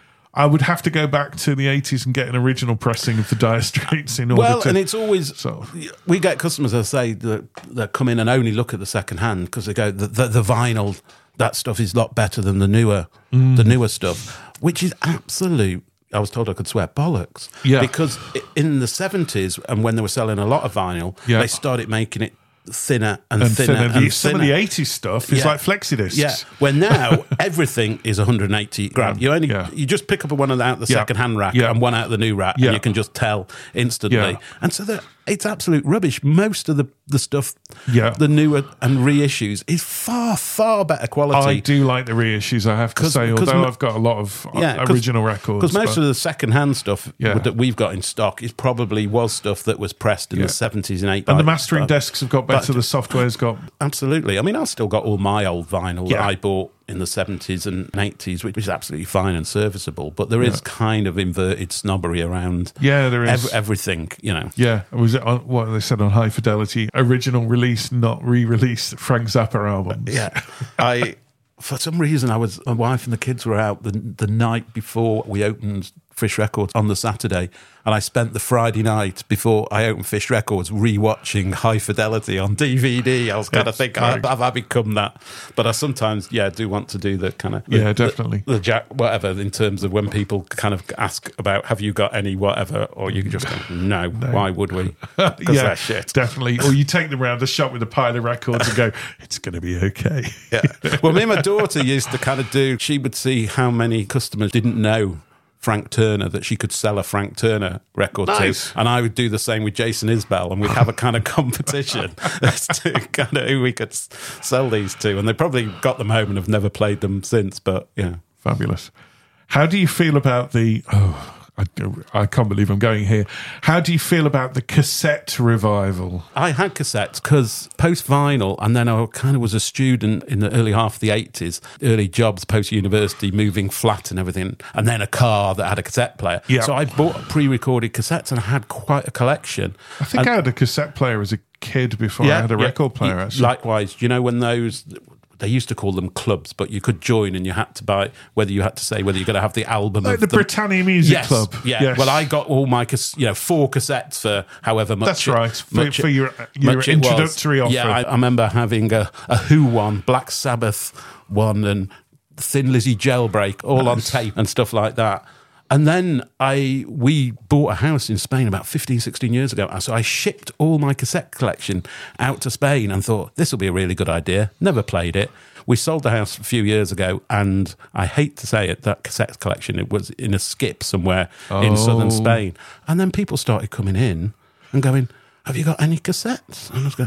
I would have to go back to the eighties and get an original pressing of the Dire Straits in order Well, to... and it's always So- we get customers that say that, that come in and only look at the second hand because they go the, the, the vinyl, that stuff is a lot better than the newer Mm. the newer stuff, which is absolute. I was told I could swear bollocks. Yeah. Because i- in the seventies and when they were selling a lot of vinyl, Yeah. they started making it thinner and, and thinner, thinner. and The- thinner. some of the eighties stuff is Yeah. like flexi-discs. Yeah, where now everything is one hundred eighty grand. You only Yeah. you just pick up one of the, out the Yeah. second hand rack Yeah. and one out of the new rack, Yeah. and you can just tell instantly. Yeah. And so that it's absolute rubbish. Most of the the stuff, Yeah. the newer and reissues, is far far better quality. I do like the reissues, I have to 'Cause- say, 'cause although mo- I've got a lot of uh, Yeah, original records. Because most but- of the second-hand stuff Yeah. that we've got in stock is probably was stuff that was pressed in Yeah. the seventies and eighties. and the mastering desks have got better, But- the software's got... Absolutely. I mean, I've still got all my old vinyl Yeah. that I bought in the seventies and eighties, which is absolutely fine and serviceable. But there is Yeah. kind of inverted snobbery around Yeah, there is. ev- everything, you know. Yeah, was it on, what they said on High Fidelity? Original release, not re-release. Frank Zappa albums. Yeah. I, for some reason, I was, my wife and the kids were out the, the night before we opened Fish Records on the Saturday, and I spent the Friday night before I opened Fish Records rewatching High Fidelity on D V D. I was kind of That's thinking, very- have I become that? But I sometimes, yeah, do want to do the kind of Yeah, definitely. the, the jack whatever in terms of when people kind of ask about have you got any whatever, or you can just go no, why would we? Because yeah, they're shit. definitely. Or you take them around the shop with a pile of records and go, it's going to be okay. Yeah. Well, me and my daughter used to kind of do, she would see how many customers didn't know Frank Turner, that she could sell a Frank Turner record Nice. to. And I would do the same with Jason Isbell, and we'd have a kind of competition as to kind of who we could s- sell these to. And they probably got them home and have never played them since, but yeah. Fabulous. How do you feel about the... Oh, I, I can't believe I'm going here. How do you feel about the cassette revival? I had cassettes because post vinyl, and then I kind of was a student in the early half of the eighties, early jobs post university, moving flat and everything, and then a car that had a cassette player. Yeah. So I bought pre recorded cassettes and I had quite a collection. I think And- I had a cassette player as a kid before I had a yeah. record player, You- actually. Likewise, you know, when those. They used to call them clubs, but you could join and you had to buy, whether you had to say whether you're going to have the album Like of the Britannia Music yes, Club. Yeah. Yes. Well, I got all my, cas- you know, four cassettes for however much. That's it- right, for- much for it- your- your much it was. introductory offer. Yeah, I, I remember having a, a Who one, Black Sabbath one, and Thin Lizzy Jailbreak, all Nice. on tape and stuff like that. And then I we bought a house in Spain about fifteen, sixteen years ago. So I shipped all my cassette collection out to Spain and thought, this will be a really good idea. Never played it. We sold the house a few years ago, and I hate to say it, that cassette collection, it was in a skip somewhere in southern Oh. Spain. And then people started coming in and going, have you got any cassettes? And I was going...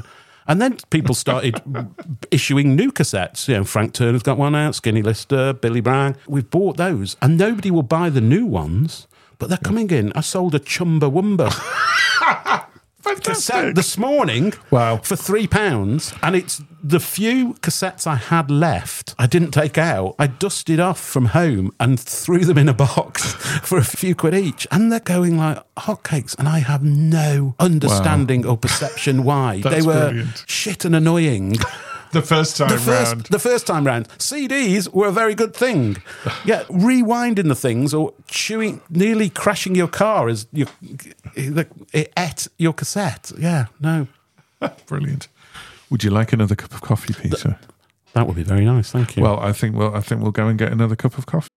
And then people started issuing new cassettes. You know, Frank Turner's got one out, Skinny Lister, Billy Bragg. We've bought those, and nobody will buy the new ones, but they're coming in. I sold a Chumbawamba cassette this morning Wow. for three pounds, and it's the few cassettes I had left I didn't take out. I dusted off from home and threw them in a box for a few quid each, and they're going like hotcakes, and I have no understanding or perception why. That's they were brilliant. shit and annoying. The first time The first, round. the first time round, C Ds were a very good thing. Yeah, rewinding the things or chewing, nearly crashing your car as you, it ate your cassette. Yeah, no, Brilliant. Would you like another cup of coffee, Peter? that would be very nice. Thank you. Well, I think we'll, I think we'll go and get another cup of coffee.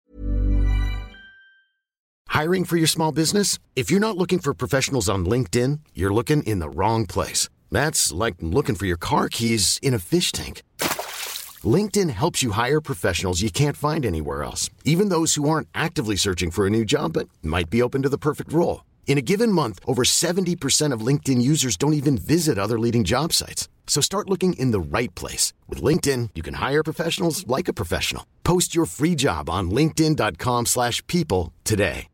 Hiring for your small business? If you're not looking for professionals on LinkedIn, you're looking in the wrong place. That's like looking for your car keys in a fish tank. LinkedIn helps you hire professionals you can't find anywhere else, even those who aren't actively searching for a new job but might be open to the perfect role. In a given month, over seventy percent of LinkedIn users don't even visit other leading job sites. So start looking in the right place. With LinkedIn, you can hire professionals like a professional. Post your free job on linkedin.com slash people today.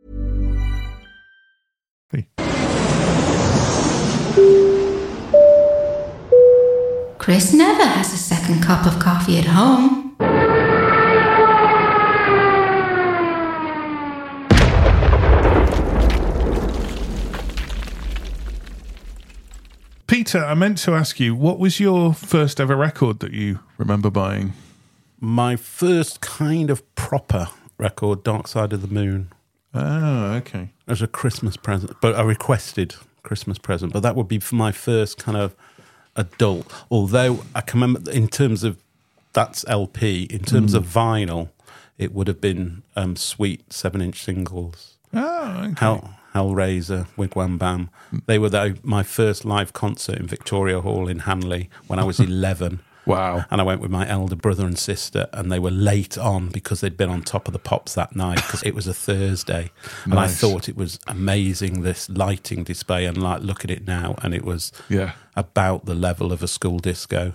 Chris never has a second cup of coffee at home. Peter, I meant to ask you, what was your first ever record that you remember buying? My first kind of proper record, Dark Side of the Moon, Oh, okay. as a Christmas present, but a requested Christmas present. But that would be for my first kind of adult. Although I can remember, in terms of that's L P, in terms Mm. of vinyl, it would have been um, Sweet seven-inch singles. Oh, okay. Hell, Hellraiser, Wigwam Bam. They were the, my first live concert in Victoria Hall in Hanley when I was eleven. Wow. And I went with my elder brother and sister, and they were late on because they'd been on Top of the Pops that night because it was a Thursday. And I Nice. thought it was amazing, this lighting display, and like look at it now, and it was Yeah. about the level of a school disco.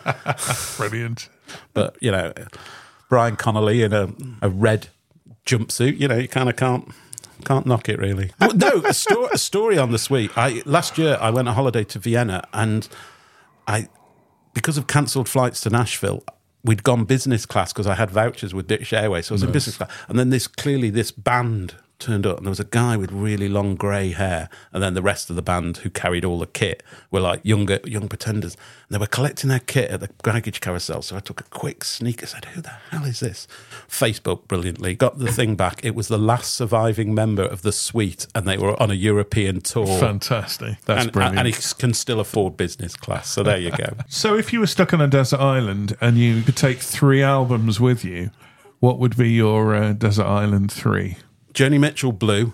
Brilliant. But, you know, Brian Connolly in a, a red jumpsuit, you know, you kind of can't can't knock it, really. Well, no, a, sto- a story on the Sweet. I Last year, I went on holiday to Vienna, and I... because of cancelled flights to Nashville, we'd gone business class because I had vouchers with British Airways. So I was in business class. And then this clearly this band turned up, and there was a guy with really long grey hair, and then the rest of the band who carried all the kit were like younger young pretenders. And they were collecting their kit at the baggage carousel. So I took a quick sneak. I said, "Who the hell is this?" Facebook brilliantly got the thing back. It was the last surviving member of the Suite, and they were on a European tour. Fantastic. That's and, brilliant. and he can still afford business class. So there you go. So if you were stuck on a desert island and you could take three albums with you, what would be your uh, desert island three? Joni Mitchell, Blue.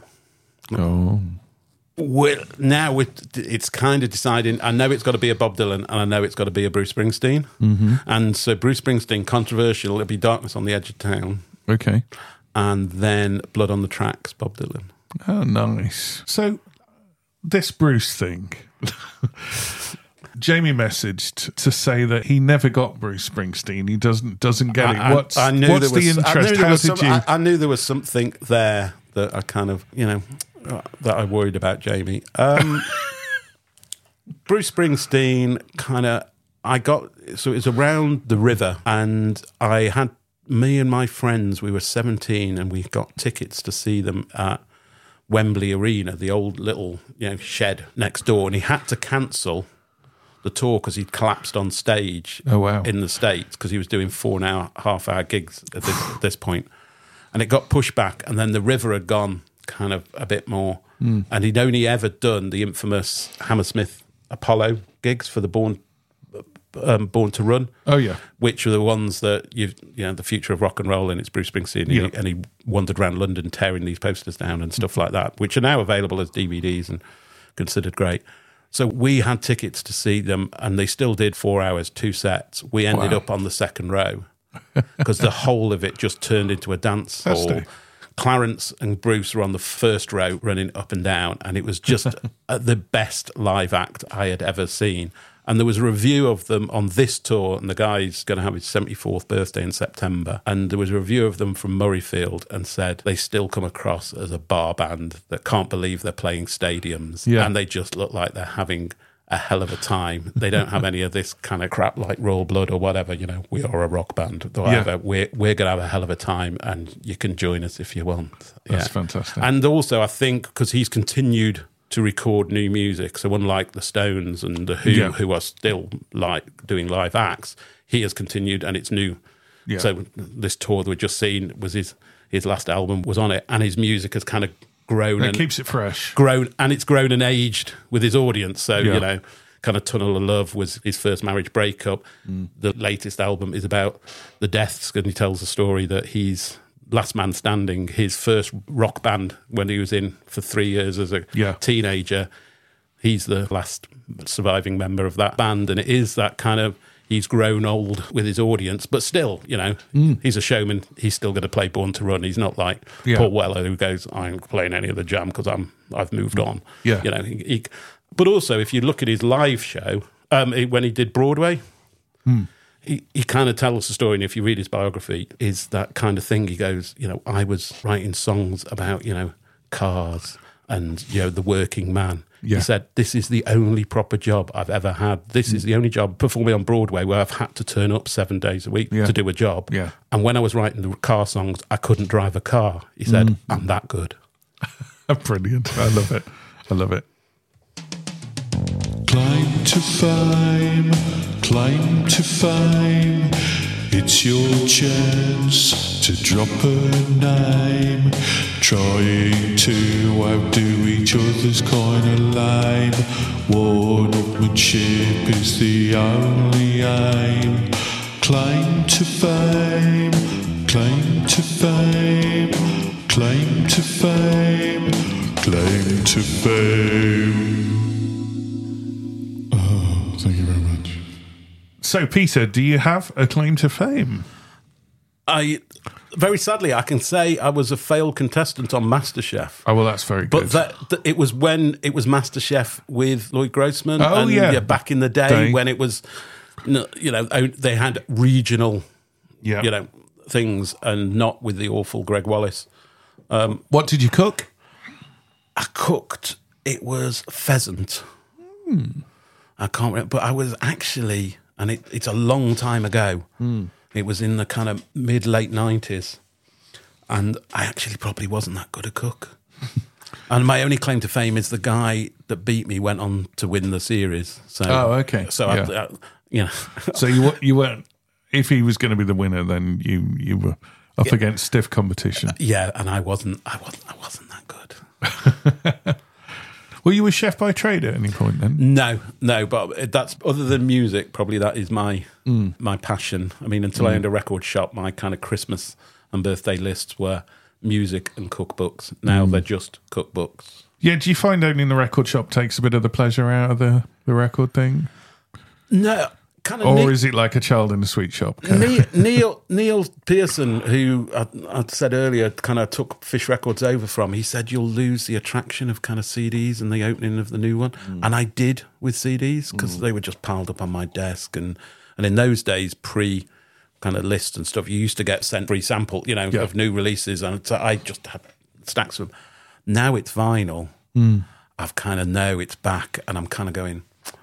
Oh. Well, now we're, it's kind of deciding. I know it's got to be a Bob Dylan, and I know it's got to be a Bruce Springsteen. Mm-hmm. And so Bruce Springsteen, controversial. It'll be Darkness on the Edge of Town, Okay. and then Blood on the Tracks, Bob Dylan. Oh, nice. So this Bruce thing... Jamie messaged to say that he never got Bruce Springsteen. He doesn't doesn't get it. I, What's, I knew what's there the was, I interest? knew there How was did some- you? I, I knew there was something there that I kind of, you know, uh, that I worried about Jamie. Um, Bruce Springsteen, kind of, I got, so it was around the river, and I had, me and my friends, we were seventeen, and we got tickets to see them at Wembley Arena, the old little, you know, shed next door, and he had to cancel the tour because he'd collapsed on stage. Oh, wow. In the States because he was doing four and a hour, half hour gigs at this, this point. And it got pushed back, and then the river had gone kind of a bit more. Mm. And he'd only ever done the infamous Hammersmith Apollo gigs for the Born um, Born to Run. Oh, yeah. Which are the ones that, you've, you know, the future of rock and roll, and it's Bruce Springsteen. And, Yeah. he, and he wandered around London tearing these posters down and stuff like that, which are now available as D V Ds and considered great. So we had tickets to see them, and they still did four hours, two sets. We ended Wow. up on the second row because the whole of it just turned into a dance hall. Fantastic. Clarence and Bruce were on the first row running up and down, and it was just uh, the best live act I had ever seen. And there was a review of them on this tour, and the guy's going to have his seventy-fourth birthday in September. And there was a review of them from Murrayfield and said they still come across as a bar band that can't believe they're playing stadiums. Yeah. And they just look like they're having a hell of a time. They don't have any of this kind of crap like Royal Blood or whatever, you know, we are a rock band, or whatever. Yeah. We're, we're going to have a hell of a time, and you can join us if you want. That's fantastic. And also, I think, because he's continued to record new music, so unlike the Stones and the Who, Yeah. who are still like doing live acts, he has continued, and it's new. Yeah. So this tour that we've just seen was his, his last album was on it, and his music has kind of grown It and keeps it fresh. grown and it's grown and aged with his audience. So, Yeah. you know, kind of Tunnel of Love was his first marriage breakup. Mm. The latest album is about the deaths, and he tells the story that he's last man standing, his first rock band when he was in for three years as a Yeah. teenager. He's the last surviving member of that band, and it is that kind of, he's grown old with his audience, but still, you know, Mm. he's a showman. He's still going to play Born to Run. He's not like Yeah. Paul Weller, who goes, I ain't playing any of the Jam because I'm I've moved on. Yeah. You know, he, he, but also if you look at his live show, um, he- when he did Broadway, Mm. he, he kind of tells the story, and if you read his biography, is that kind of thing. He goes, you know, I was writing songs about, you know, cars and, you know, the working man. Yeah. He said, this is the only proper job I've ever had. This is the only job performing on Broadway where I've had to turn up seven days a week Yeah. to do a job. Yeah. And when I was writing the car songs, I couldn't drive a car. He said, Mm. I'm that good. Brilliant. I love it. I love it. Climb to fame, climb to fame. It's your chance to drop a name. Trying to outdo each other's kind of lame. One-upmanship is the only aim. Climb to fame, claim to fame, claim to fame, claim to fame. Oh, thank you very much. So, Peter, do you have a claim to fame? I, very sadly, I can say I was a failed contestant on MasterChef. Oh, well, that's very good. But that, that it was when it was MasterChef with Lloyd Grossman. Oh, and, yeah. back in the day, Day. when it was, you know, they had regional, Yeah. you know, things, and not with the awful Greg Wallace. Um, what did you cook? I cooked, it was pheasant. Hmm. I can't remember, but I was actually, and it, it's a long time ago. Hmm. It was in the kind of mid late nineties, and I actually probably wasn't that good a cook. And my only claim to fame is the guy that beat me went on to win the series. So, Oh, okay. So Yeah. I, I, you know, So you wa- you weren't. If he was going to be the winner, then you you were up against stiff competition. yeah, and I wasn't. I wasn't. I wasn't that good. Were you a chef by trade at any point then? No, no, but that's other than music. Probably that is my Mm. my passion. I mean, until I owned a record shop, my kind of Christmas and birthday lists were music and cookbooks. Now Mm. they're just cookbooks. Yeah. Do you find owning the record shop takes a bit of the pleasure out of the, the record thing, No, kind of. or is it like a child in a sweet shop? Neil, Neil Neil Pearson, who I, I said earlier, kind of took Fish Records over from. He said you'll lose the attraction of kind of C Ds and the opening of the new one, and I did with C Ds because they were just piled up on my desk, and and in those days, pre kind of list and stuff, you used to get sent free sample, you know, Yeah. of new releases, and so I just had stacks of them. Now it's vinyl. Mm. I've kind of know it's back, and I'm kind of going,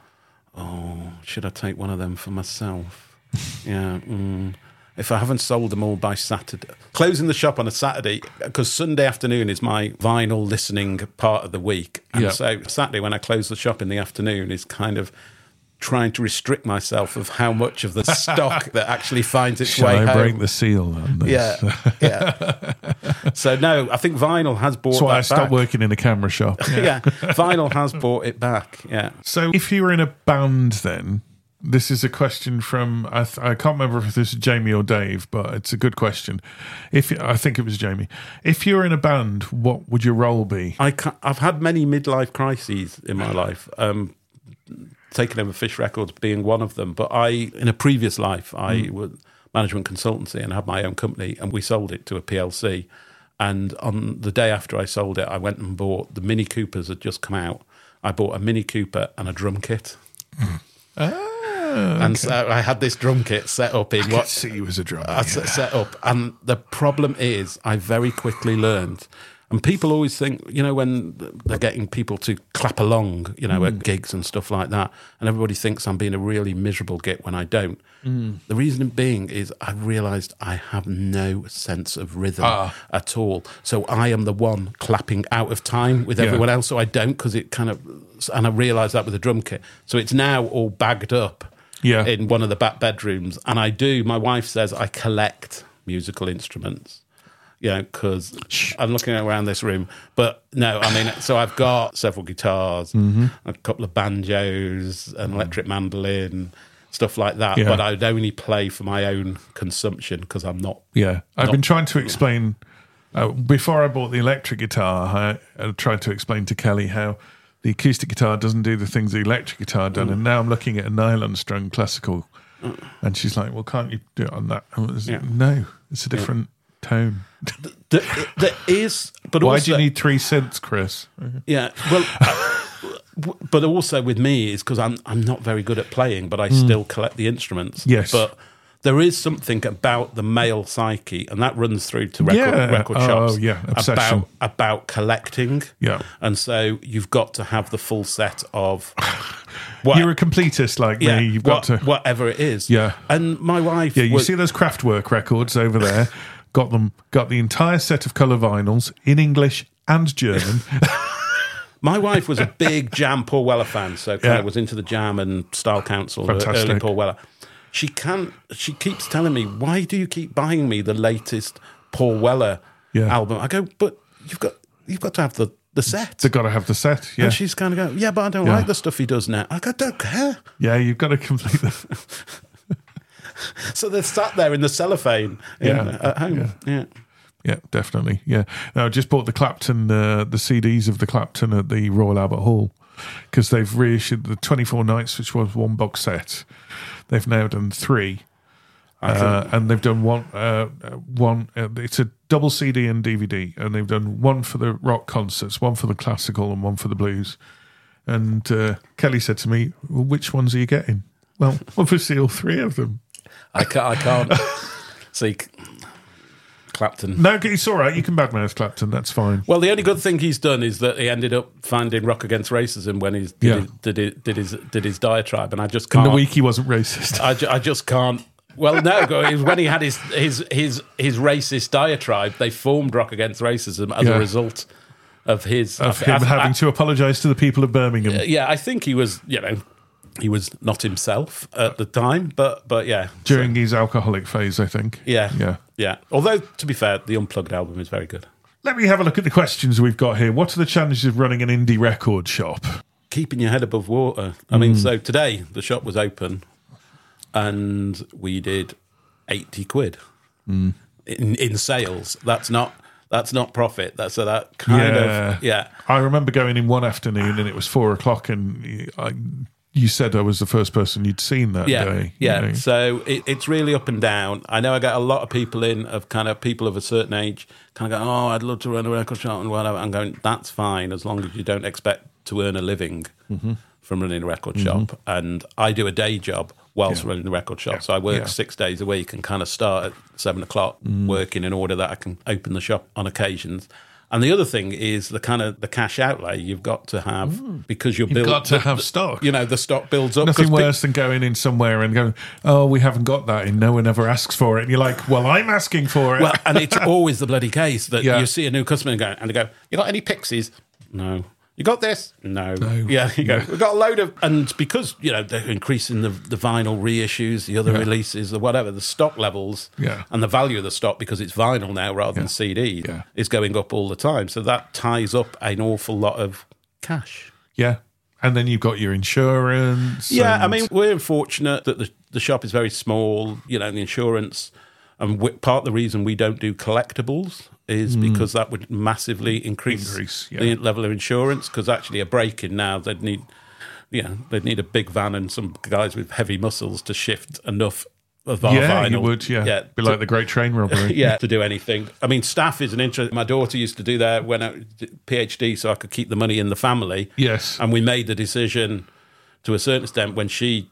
oh, should I take one of them for myself? Yeah. Mm. If I haven't sold them all by Saturday, closing the shop on a Saturday, because Sunday afternoon is my vinyl listening part of the week. And Yeah. so Saturday, when I close the shop in the afternoon, is kind of trying to restrict myself of how much of the stock that actually finds its Shall way I home. break the seal on this? Yeah, yeah. So no, I think vinyl has bought That's why that I stopped back. working in a camera shop. Yeah, vinyl has bought it back. Yeah. So, if you were in a band, then this is a question from I, th- I can't remember if this is Jamie or Dave, but it's a good question. If I think it was Jamie, if you were in a band, what would your role be? I ca I've had many midlife crises in my life. Um, taking over Fish Records being one of them. But I, in a previous life, I Mm. was management consultancy and had my own company, and we sold it to a P L C. And on the day after I sold it, I went and bought the Mini Coopers had just come out. I bought a Mini Cooper and a drum kit. Ah, And so I had this drum kit set up in I what could see you as a drummer. I set, set up, and the problem is, I very quickly learned. And people always think, you know, when they're getting people to clap along, you know, mm. at gigs and stuff like that, and everybody thinks I'm being a really miserable git when I don't. Mm. The reason being is I realised I have no sense of rhythm ah. at all. So I am the one clapping out of time with everyone yeah. else, so I don't, because it kind of... And I realised that with the drum kit. So it's now all bagged up yeah. in one of the back bedrooms. And I do, my wife says I collect musical instruments. Yeah, because I'm looking around this room. But no, I mean, so I've got several guitars, mm-hmm. a couple of banjos, an electric mandolin, stuff like that. Yeah. But I'd only play for my own consumption because I'm not... Yeah, I've not, been trying to explain... Uh, before I bought the electric guitar, I, I tried to explain to Kelly how the acoustic guitar doesn't do the things the electric guitar done. Mm. And now I'm looking at a nylon strung classical. Mm. And she's like, well, can't you do it on that? I was, yeah. No, it's a different... Yeah. tone. There, there is, but why also, do you need three synths, Chris? Yeah, well, uh, but also with me is because I'm I'm not very good at playing, but I mm. still collect the instruments. Yes, but there is something about the male psyche, and that runs through to record, yeah. record shops. Oh, yeah, obsession. About about collecting. Yeah, and so you've got to have the full set of. What, You're a completist like yeah, me. You've got what, to whatever it is. Yeah, and my wife. Yeah, you was, see those Kraftwerk records over there. Got them. Got the entire set of colour vinyls in English and German. My wife was a big Jam Paul Weller fan, so kind yeah. of was into the Jam and Style Council, Fantastic. early Paul Weller. She can. She keeps telling me, "Why do you keep buying me the latest Paul Weller yeah. album?" I go, "But you've got you've got to have the the set. They've got to have the set." Yeah. And she's kind of going, "Yeah, but I don't yeah. like the stuff he does now." I go, "I don't care." Yeah, you've got to complete the. So they're sat there in the cellophane in, yeah. at home. Yeah. yeah. Yeah, definitely. Yeah. Now, I just bought the Clapton, uh, the C Ds of the Clapton at the Royal Albert Hall because they've reissued the twenty-four Nights, which was one box set. They've now done three. Uh, and they've done one, uh, one. Uh, it's a double C D and D V D, and they've done one for the rock concerts, one for the classical, and one for the blues. And uh, Kelly said to me, well, which ones are you getting? Well, obviously all three of them. I can't, I can't see Clapton. No, it's all right. You can badmouth Clapton. That's fine. Well, the only good thing he's done is that he ended up finding Rock Against Racism when he did, yeah. his, did, his, did his did his diatribe, and I just can't. In the week he wasn't racist. I, ju- I just can't. Well, no, it was when he had his his his his racist diatribe. They formed Rock Against Racism as yeah. a result of his of him I, having I, to apologise to the people of Birmingham. Uh, yeah, I think he was, you know. He was not himself at the time, but but yeah. During so. his alcoholic phase, I think. Yeah. Yeah. Yeah. Although, to be fair, the Unplugged album is very good. Let me have a look at the questions we've got here. What are the challenges of running an indie record shop? Keeping your head above water. I mm. mean, so today the shop was open and we did eighty quid mm. in, in sales. That's not... That's not profit. That's so that kind yeah. of... Yeah. I remember going in one afternoon and it was four o'clock and I... You said I was the first person you'd seen that yeah, day. Yeah, know? So it, it's really up and down. I know I get a lot of people in, of kind of people of a certain age, kind of go, oh, I'd love to run a record shop and whatever. I'm going, that's fine, as long as you don't expect to earn a living mm-hmm. from running a record mm-hmm. shop. And I do a day job whilst yeah. running the record shop. Yeah. So I work yeah. six days a week and kind of start at seven o'clock mm. working in order that I can open the shop on occasions. And the other thing is the kind of the cash outlay you've got to have mm. because you're you've build, got to the, have the, stock. You know, the stock builds up. Nothing worse pe- than going in somewhere and going, oh, we haven't got that in. No one ever asks for it. And you're like, well, I'm asking for it. Well, and it's always the bloody case that yeah. you see a new customer and go, and they go, you got any Pixies? No. You got this? No. no. Yeah, you go, yeah. we've got a load of... And because, you know, they're increasing the, the vinyl reissues, the other yeah. releases, the whatever, the stock levels yeah. and the value of the stock, because it's vinyl now rather yeah. than C Ds, yeah. is going up all the time. So that ties up an awful lot of cash. Yeah. And then you've got your insurance. Yeah, and... I mean, we're fortunate that the, the shop is very small, you know, the insurance... And we, part of the reason we don't do collectibles is mm. because that would massively increase, increase yeah. the level of insurance. Because actually, a break-in now, they'd need, you know, they'd need a big van and some guys with heavy muscles to shift enough of our yeah, vinyl. you would, yeah, yeah be to, like the Great Train Robbery. yeah, to do anything. I mean, staff is an interest. My daughter used to do that when I did PhD, so I could keep the money in the family. Yes, and we made the decision to a certain extent when she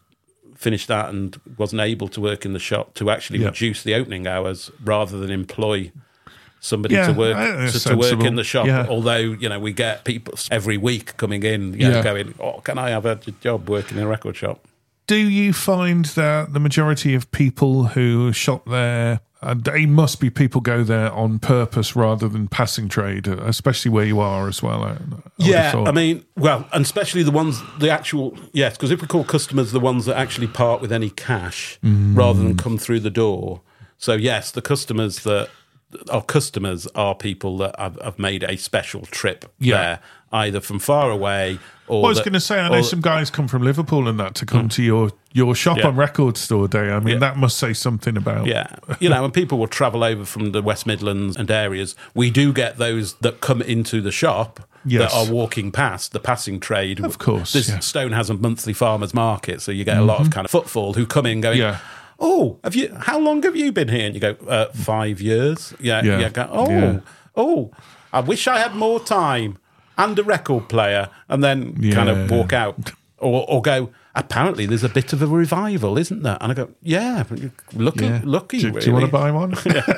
finished that and wasn't able to work in the shop, to actually Yeah. reduce the opening hours rather than employ somebody Yeah, to work I think to, it's to work sensible. in the shop. Yeah. Although, you know, we get people every week coming in, you know, Yeah. going, "Oh, can I have a job working in a record shop?" Do you find that the majority of people who shop there, and they must be people go there on purpose rather than passing trade, especially where you are as well? I, I would have Yeah, thought. I mean, well, and especially the ones, the actual, yes, because if we call customers the ones that actually part with any cash Mm. rather than come through the door. So, yes, the customers that our customers are people that have, have made a special trip Yeah. there, either from far away or. Well, I was that- going to say, I know or- some guys come from Liverpool and that to come to your, your shop Yeah. on Record Store Day. I mean, Yeah. that must say something about... Yeah, you know, and people will travel over from the West Midlands and areas. We do get those that come into the shop Yes. that are walking past, the passing trade. Of course, This yeah. Stone has a monthly farmers market, so you get a lot of kind of footfall who come in going, Yeah. "Oh, have you? How long have you been here?" And you go, uh, five years. Yeah, Yeah. yeah. Go, oh, Yeah. oh, I wish I had more time and a record player, and then kind Yeah. of walk out. Or, or go, apparently there's a bit of a revival, isn't there? And I go, yeah, lucky, Yeah. lucky. Do, really. do you want to buy one?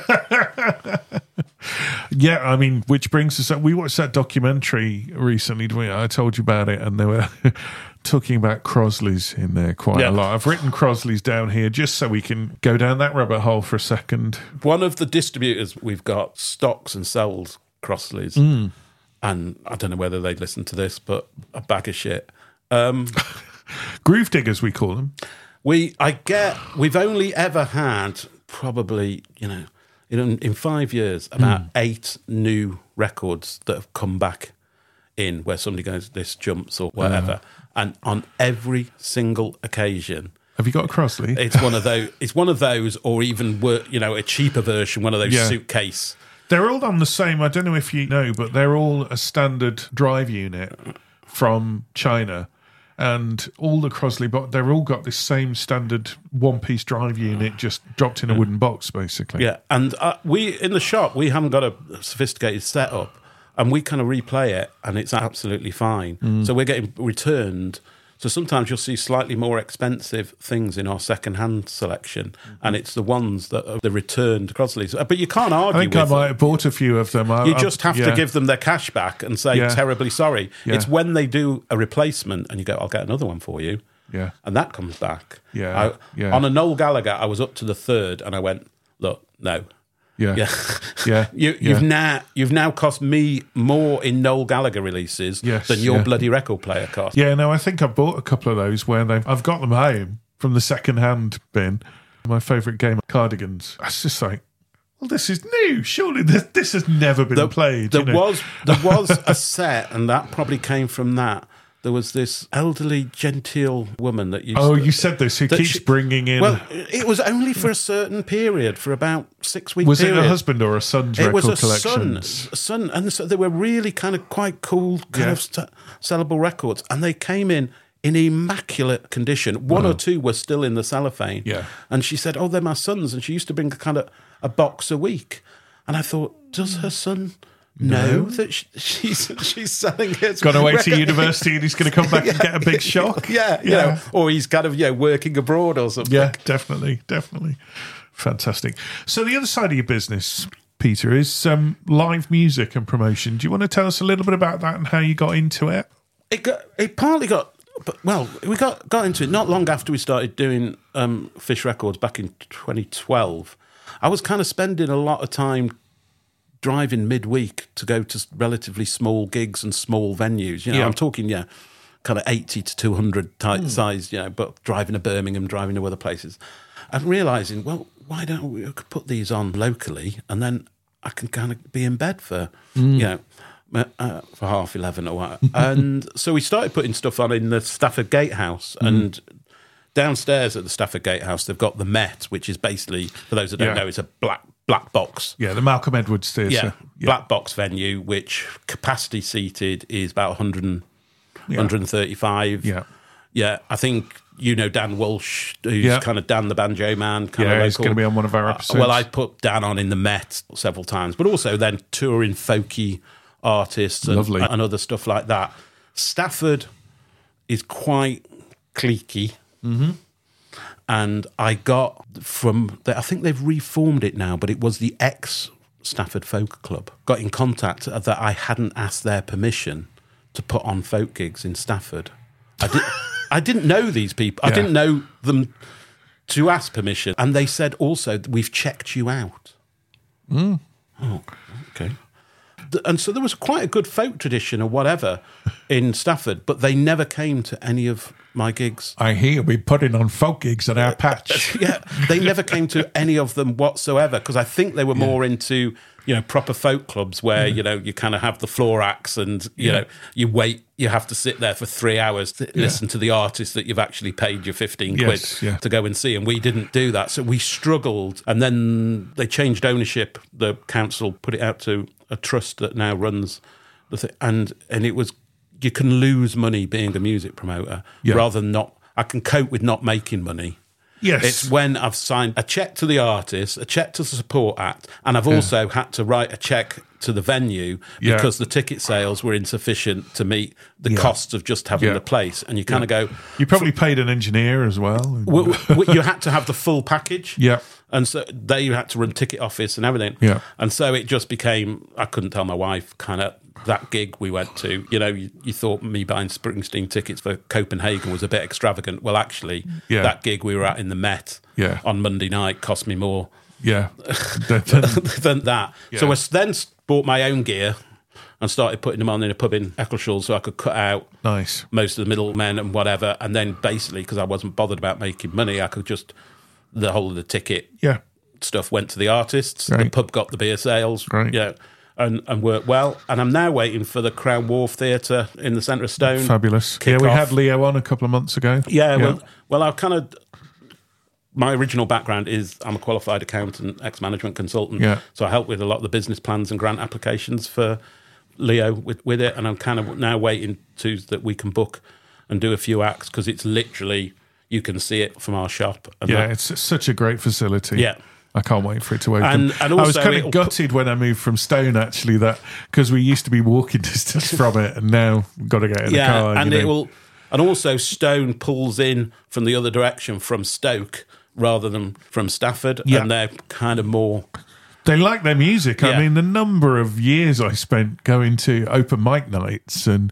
Yeah, I mean, which brings us up. We watched that documentary recently, didn't we? I told you about it, and they were talking about Crosleys in there quite Yeah. a lot. I've written Crosleys down here just so we can go down that rabbit hole for a second. One of the distributors we've got stocks and sells Crossleys, Mm. and I don't know whether they'd listen to this, but a bag of shit. Um, Groove diggers, we call them. we, I get, we've only ever had probably, you know, in in five years, about Mm. eight new records that have come back in where somebody goes, this jumps or whatever, and on every single occasion. Have you got a Crosley? It's one of those. It's one of those, or even wor- you know, a cheaper version, one of those Yeah. suitcase. They're all on the same, I don't know if you know, but they're all a standard drive unit from China. And all the Crosley, but they've all got this same standard one-piece drive unit, just dropped in a wooden box, basically. Yeah, and uh, we in the shop we haven't got a sophisticated setup, and we kind of replay it, and it's absolutely fine. Mm. So we're getting returned. So sometimes you'll see slightly more expensive things in our second-hand selection, and it's the ones that are the returned Crosleys. But you can't argue I think with I might them. have bought a few of them. I, You I- just have yeah. to give them their cash back and say, Yeah. terribly sorry. Yeah. It's when they do a replacement and you go, I'll get another one for you. Yeah. And that comes back. Yeah, I, yeah. On a Noel Gallagher, I was up to the third and I went, look, no. Yeah. Yeah. Yeah. you, Yeah. you've now you've now cost me more in Noel Gallagher releases Yes, than your yeah. bloody record player cost. Yeah, no, I think I bought a couple of those where they've. I've got them home from the second-hand bin. My favourite game, Cardigans. It's just like, well, this is new. Surely this, this has never been There, played. there you know? was there was a set, and that probably came from that. There was this elderly, genteel woman that used. Oh, to, you said this. Who that keeps she- bringing in? Well, it was only for a certain period, for about six weeks. was period. it a husband or a son's It record was a son, collections? a son, and so they were really kind of quite cool, kind Yeah. of st- sellable records, and they came in in immaculate condition. One or two were still in the cellophane. Yeah. And she said, "Oh, they're my sons," and she used to bring a kind of a box a week. And I thought, does her son know that she, she's she's selling it? Gone away to university and he's going to come back and get a big shock. Yeah, you Yeah. know, or he's kind of, you know, working abroad or something. Yeah, definitely, definitely. Fantastic. So the other side of your business, Peter, is um, live music and promotion. Do you want to tell us a little bit about that and how you got into it? It got, it partly got, but well, we got got into it not long after we started doing um, Fish Records back in twenty twelve. I was kind of spending a lot of time driving midweek to go to relatively small gigs and small venues. You know, Yeah. I'm talking, yeah, kind of eighty to two hundred type size, you know, but driving to Birmingham, driving to other places. And realising, well, why don't we put these on locally and then I can kind of be in bed for, you know, uh, for half eleven or what. And so we started putting stuff on in the Stafford Gatehouse. And downstairs at the Stafford Gatehouse, they've got the Met, which is basically, for those that don't Yeah. know, it's a black black box. Yeah, the Malcolm Edwards Theatre. Yeah, black box venue, which capacity seated is about one hundred, Yeah. one hundred thirty-five. Yeah. Yeah, I think you know Dan Walsh, who's Yeah. kind of Dan the Banjo Man. Kind Yeah, of he's local. going to be on one of our Uh, episodes. well, I put Dan on in the Met several times, but also then touring folky artists and, Lovely. and other stuff like that. Stafford is quite cliquey. Mm-hmm. And I got from, I think they've reformed it now, but it was the ex-Stafford Folk Club, got in contact that I hadn't asked their permission to put on folk gigs in Stafford. I, did, I didn't know these people. Yeah. I didn't know them to ask permission. And they said also, we've checked you out. Mm. Oh, okay. And so there was quite a good folk tradition or whatever in Stafford, but they never came to any of my gigs. I hear we putting on folk gigs at our patch. Yeah, they never came to any of them whatsoever, because I think they were Yeah. more into, you know, proper folk clubs where, you know, you kind of have the floor acts and, you Yeah. know, you wait, you have to sit there for three hours to listen to the artist that you've actually paid your fifteen quid Yes, yeah. to go and see. And we didn't do that. So we struggled. And then they changed ownership. The council put it out to a trust that now runs the thing. And, and it was, you can lose money being a music promoter Yeah. rather than not. I can cope with not making money. Yes. It's when I've signed a cheque to the artist, a cheque to the support act, and I've also had to write a cheque to the venue Yeah. because the ticket sales were insufficient to meet the Yeah. costs of just having Yeah. the place. And you kind of go, You probably paid an engineer as well. w- w- you had to have the full package. Yeah. And so they had to run ticket office and everything. Yeah. And so it just became, I couldn't tell my wife, kind of, that gig we went to, you know, you, you thought me buying Springsteen tickets for Copenhagen was a bit extravagant. Well, actually, Yeah. that gig we were at in the Met Yeah. on Monday night cost me more Yeah. Then- then- than that. Yeah. So I s- then s- bought my own gear and started putting them on in a pub in Eccleshall so I could cut out nice. most of the middlemen and whatever. And then basically, because I wasn't bothered about making money, I could just, the whole of the ticket Yeah. stuff went to the artists. The Great. pub got the beer sales, Great. you know, and, and worked well. And I'm now waiting for the Crown Wharf Theatre in the centre of Stone. Fabulous. kick Yeah, we off. had Leo on a couple of months ago. Yeah, well, well, I've kind of. My original background is I'm a qualified accountant, ex-management consultant. Yeah. So I help with a lot of the business plans and grant applications for Leo with, with it, and I'm kind of now waiting to that we can book and do a few acts because it's literally you can see it from our shop. And Yeah, that- it's such a great facility. Yeah. I can't wait for it to open. And- and I was also kind of it'll gutted when I moved from Stone, actually, that because we used to be walking distance from it, and now we've got to get in yeah, the car. and you it know. will, and also Stone pulls in from the other direction from Stoke rather than from Stafford, Yeah. and they're kind of more. They like their music. Yeah. I mean, the number of years I spent going to open mic nights, and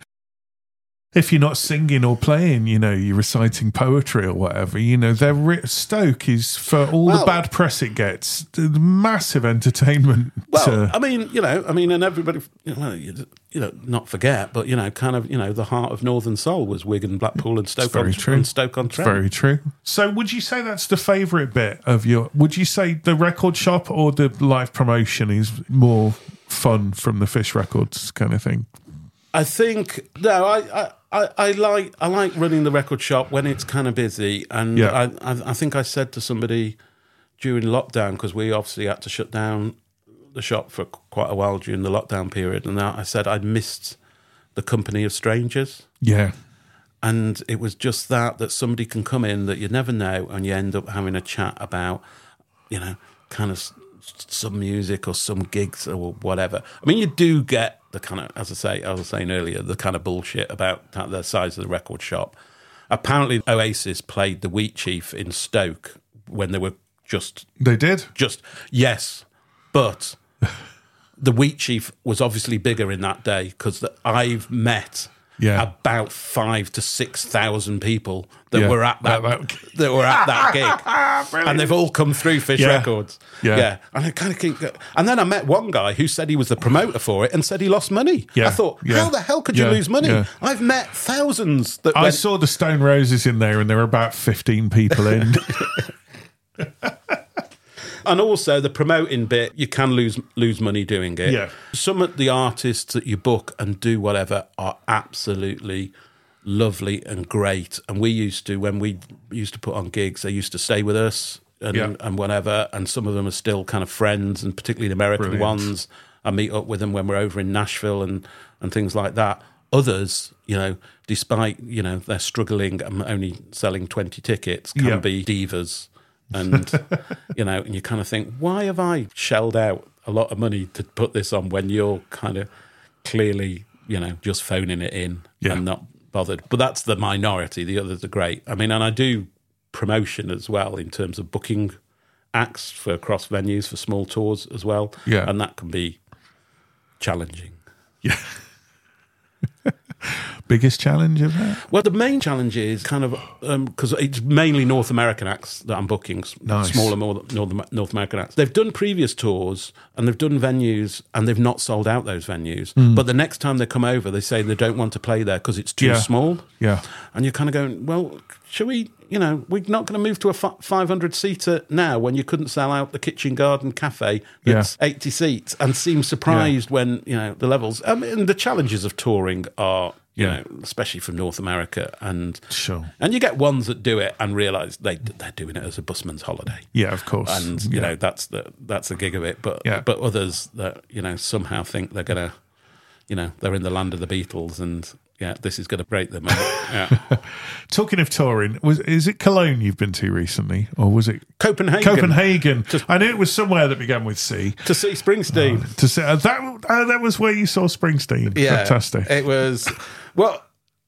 if you're not singing or playing, you know, you're reciting poetry or whatever, you know, they're re- Stoke is, for all Well- the bad press it gets, the massive entertainment. Well, uh, I mean, you know, I mean, and everybody, you know, you, you know, not forget, but you know, kind of, you know, the heart of Northern Soul was Wigan, Blackpool, and Stoke very on true. and Stoke on Trent. Very true. So, would you say that's the favourite bit of your? Would you say the record shop or the live promotion is more fun from the Fish Records kind of thing? I think no, I, I, I, I like I like running the record shop when it's kind of busy, and Yeah. I, I, I think I said to somebody during lockdown because we obviously had to shut down the shop for quite a while during the lockdown period, and I said I'd missed the company of strangers. Yeah, And it was just that, that somebody can come in that you never know and you end up having a chat about, you know, kind of s- some music or some gigs or whatever. I mean, you do get the kind of, as I say, I was saying earlier, the kind of bullshit about the size of the record shop. Apparently Oasis played the Wheat Chief in Stoke when they were just, they did. just, yes, but the Wheat Chief was obviously bigger in that day because I've met Yeah. about five to six thousand people that Yeah. were at that, That- that- that were at that gig, and they've all come through Fish Yeah. Records. Yeah. yeah, and I kind of keep. And then I met one guy who said he was the promoter for it and said he lost money. Yeah. I thought, Yeah. how the hell could you Yeah. lose money? Yeah. I've met thousands that I went, saw the Stone Roses in there, and there were about fifteen people in. And also the promoting bit, you can lose lose money doing it. Yeah. Some of the artists that you book and do whatever are absolutely lovely and great. And we used to, when we used to put on gigs, they used to stay with us and, Yeah. and whatever. And some of them are still kind of friends, and particularly the American Brilliant. ones. I meet up with them when we're over in Nashville and, and things like that. Others, you know, despite, you know, they're struggling and only selling twenty tickets, can Yeah. be divas. And, you know, and you kind of think, why have I shelled out a lot of money to put this on when you're kind of clearly, you know, just phoning it in Yeah. and not bothered? But that's the minority. The others are great. I mean, and I do promotion as well in terms of booking acts for cross venues for small tours as well. Yeah. And that can be challenging. Yeah. Biggest challenge of that? Well, the main challenge is kind of because um, it's mainly North American acts that I'm booking, Nice. smaller more North, North American acts. They've done previous tours and they've done venues and they've not sold out those venues. Mm. But the next time they come over, they say they don't want to play there because it's too Yeah. small. Yeah. And you're kind of going, well, shall we, you know, we're not going to move to a five hundred seater now when you couldn't sell out the Kitchen Garden Cafe that's Yeah. eighty seats and seem surprised when, you know, the levels. I mean, the challenges of touring are, you Yeah. know, especially from North America. And Sure. and you get ones that do it and realise they, they're doing it as a busman's holiday. Yeah, of course. And, you Yeah. know, that's the, that's the gig of it. But, Yeah. but others that, you know, somehow think they're going to, you know, they're in the land of the Beatles and, yeah, this is going to break them. And, yeah. Talking of touring, was is it Cologne you've been to recently, or was it Copenhagen. Copenhagen? I knew it was somewhere that began with C. To see Springsteen. To see uh, that uh, that was where you saw Springsteen. Yeah, Fantastic. It was, well,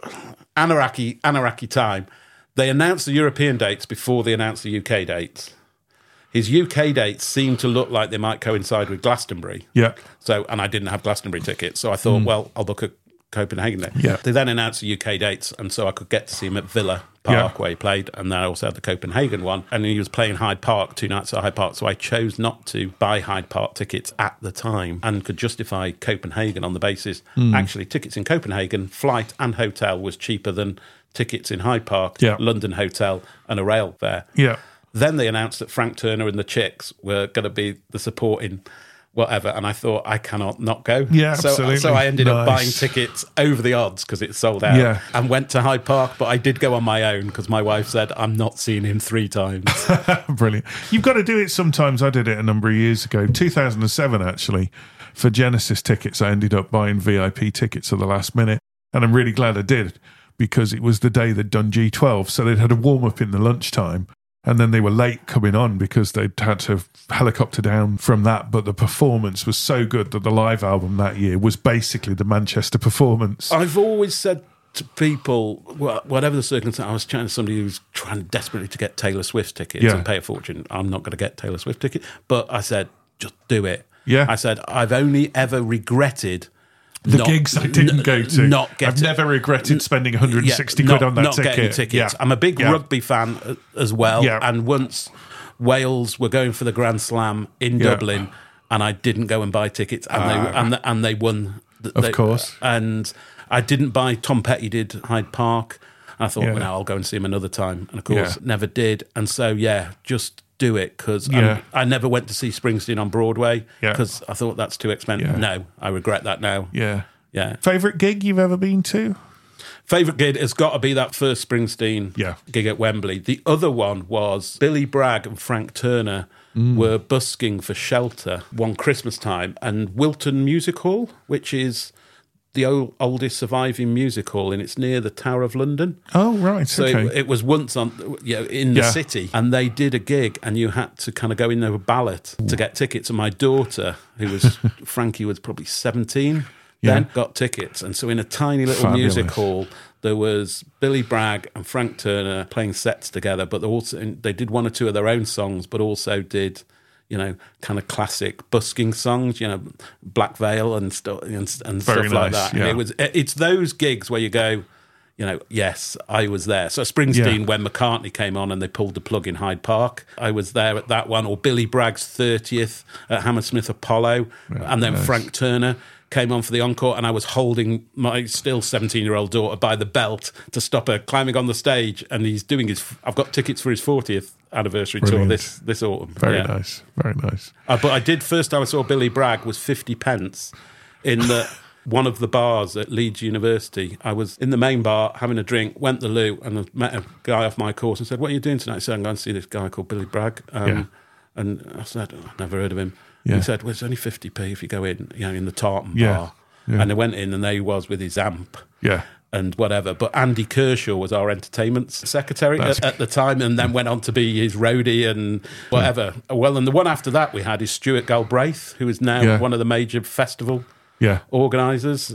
Anaraki, Anaraki time. They announced the European dates before they announced the U K dates. His U K dates seemed to look like they might coincide with Glastonbury. Yeah. So, and I didn't have Glastonbury tickets, so I thought, well, I'll book a Copenhagen then. Yeah. They then announced the U K dates, and so I could get to see him at Villa Yeah. Park where he played, and then I also had the Copenhagen one, and he was playing Hyde Park, two nights at Hyde Park, so I chose not to buy Hyde Park tickets at the time and could justify Copenhagen on the basis, Mm. actually, tickets in Copenhagen, flight and hotel was cheaper than tickets in Hyde Park, Yeah. London hotel, and a rail fare. Yeah. Then they announced that Frank Turner and the Chicks were going to be the supporting whatever, and I thought, I cannot not go. Yeah, so, absolutely. So I ended up Nice. buying tickets over the odds because it sold out, Yeah. and went to Hyde Park, but I did go on my own because my wife said, I'm not seeing him three times. Brilliant. You've got to do it sometimes. I did it a number of years ago, two thousand seven actually, for Genesis tickets. I ended up buying V I P tickets at the last minute, and I'm really glad I did because it was the day they'd done G twelve, so they'd had a warm-up in the lunchtime. And then they were late coming on because they'd had to helicopter down from that. But the performance was so good that the live album that year was basically the Manchester performance. I've always said to people, wha- whatever the circumstance, I was chatting to somebody who was trying desperately to get Taylor Swift tickets Yeah. and pay a fortune. I'm not going to get Taylor Swift tickets. But I said, just do it. Yeah. I said, I've only ever regretted The not- gigs I didn't n- go to. Not I've getting, never regretted spending one hundred sixty yeah, quid not, on that not ticket. getting tickets. Yeah. I'm a big Yeah. rugby fan uh, as well. Yeah. And once Wales were going for the Grand Slam in Yeah. Dublin, and I didn't go and buy tickets, and they Ah. and, the, and they won. The, Of they- course. And I didn't buy. Tom Petty did Hyde Park. I thought, Yeah. well, now I'll go and see him another time. And of course, Yeah. never did. And so, yeah, just do it because Yeah. I never went to see Springsteen on Broadway Yeah. because I thought that's too expensive. Yeah. No, I regret that now. Yeah. Yeah. Favourite gig you've ever been to? Favourite gig has got to be that first Springsteen Yeah. gig at Wembley. The other one was Billy Bragg and Frank Turner Mm. were busking for Shelter one Christmas time, and Wilton Music Hall, which is the old, oldest surviving music hall, and it's near the Tower of London. Oh, right. So okay. it, it was once on, you know, in the Yeah. city, and they did a gig, and you had to kind of go in there with ballot to get tickets. And my daughter, who was Frankie, was probably seventeen. Then Yeah. got tickets, and so in a tiny little Fabulous. music hall, there was Billy Bragg and Frank Turner playing sets together. But they also they did one or two of their own songs, but also did, you know, kind of classic busking songs, you know, Black Veil and stuff and, and Very stuff like nice, that. yeah. And it was it's those gigs where you go, you know, yes, I was there. So Springsteen, Yeah. when McCartney came on and they pulled the plug in Hyde Park, I was there at that one. Or Billy Bragg's thirtieth at Hammersmith Apollo, and then nice. Frank Turner came on for the encore, and I was holding my still seventeen-year-old daughter by the belt to stop her climbing on the stage, and he's doing his... I've got tickets for his fortieth anniversary tour Brilliant. this, this autumn. Very Yeah. nice. Very nice. Uh, but I did, first time I saw Billy Bragg was fifty pence in the... one of the bars at Leeds University. I was in the main bar having a drink, went to the loo, and I met a guy off my course and said, what are you doing tonight? I said, I'm going to see this guy called Billy Bragg. Um, Yeah. And I said, oh, I've never heard of him. Yeah. He said, well, it's only fifty p if you go in, you know, in the Tartan Yeah. bar. Yeah. And I went in, and there he was with his amp. Yeah. And whatever. But Andy Kershaw was our entertainment secretary That's- at, at the time, and then went on to be his roadie and whatever. Well, and the one after that we had is Stuart Galbraith, who is now Yeah. one of the major festival Yeah. organisers.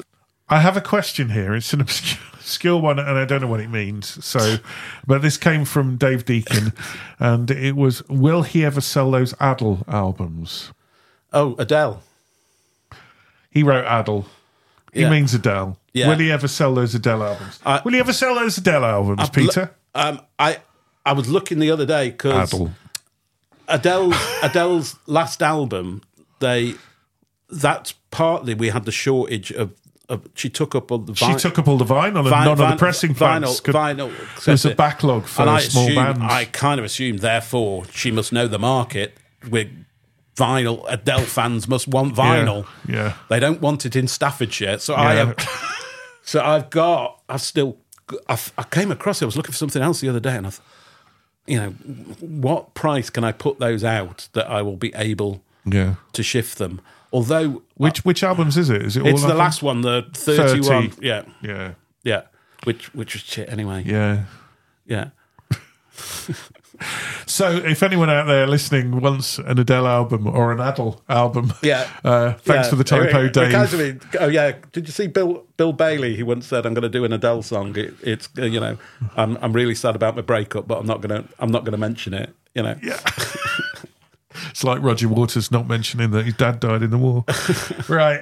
I have a question here. It's an obscure, obscure one, and I don't know what it means. So, but this came from Dave Deacon, and it was: will he ever sell those Adele albums? Oh, Adele. He wrote Adele. He Yeah. means Adele. Yeah. Will he ever sell those Adele albums? I- will he ever sell those Adele albums, I've Peter? lo- um, I I was looking the other day because Adele. Adele's Adele's last album, they that's partly we had the shortage of. of she took up all the She vi- took up all the vinyl, and vi- none of vi- the pressing vinyl. plants could- vinyl There's a it. backlog for and I small assumed, bands. I kind of assumed, therefore, she must know the market. With vinyl, Adele fans must want vinyl. Yeah, yeah. They don't want it in Staffordshire. So I Yeah. have. So I've got. I've still. I, I came across it. I was looking for something else the other day, and I thought, you know, what price can I put those out that I will be able Yeah. to shift them? Although, Which which albums is it? Is it all it's of the them? last one, the thirty-one. thirty. Yeah, Yeah. yeah. Which which was shit anyway. Yeah. Yeah. So, if anyone out there listening wants an Adele album or an Adele album, Yeah. uh, thanks Yeah. for the typo, It- it Dave. reminds me- oh yeah, did you see Bill Bill Bailey? He once said, "I'm going to do an Adele song. It, it's uh, you know, I'm I'm really sad about my breakup, but I'm not going to I'm not going to mention it. You know." Yeah. It's like Roger Waters not mentioning that his dad died in the war. Right.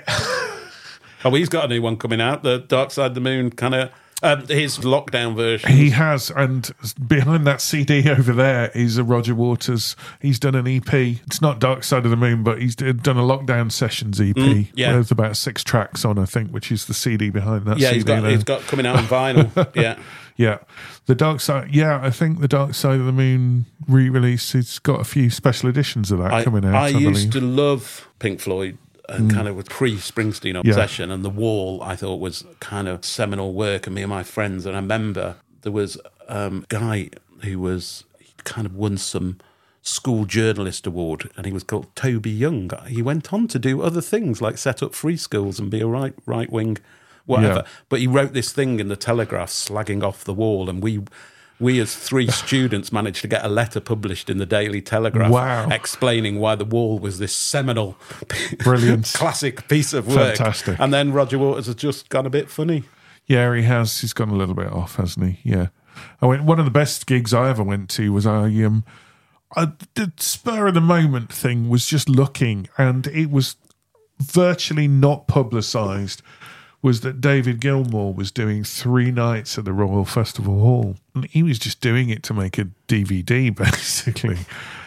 Oh, he's got a new one coming out. The Dark Side of the Moon kind of um, his lockdown version. He has, and behind that C D over there is a Roger Waters. He's done an E P. It's not Dark Side of the Moon, but he's done a Lockdown Sessions E P. Mm, yeah. There's about six tracks on, I think, which is the C D behind that yeah, C D he's got there. he's got coming out on vinyl. Yeah. Yeah. The Dark Side, yeah, I think the Dark Side of the Moon re-release, it's got a few special editions of that I, coming out, I I, used believe. to love Pink Floyd and kind of with pre-Springsteen obsession, and The Wall I thought was kind of seminal work, and me and my friends, and I remember there was um, a guy who was he'd kind of won some school journalist award, and he was called Toby Young. He went on to do other things like set up free schools and be a right right wing whatever. Yeah. But he wrote this thing in the Telegraph slagging off The Wall, and we we as three students managed to get a letter published in the Daily Telegraph Wow. explaining why The Wall was this seminal Brilliant. classic piece of work. Fantastic. And then Roger Waters has just gone a bit funny. Yeah, he has. He's gone a little bit off, hasn't he? Yeah. I went. One of the best gigs I ever went to was I um, I, the spur of the moment thing was just looking, and it was virtually not publicised. Was that David Gilmour was doing three nights at the Royal Festival Hall, and he was just doing it to make a D V D, basically.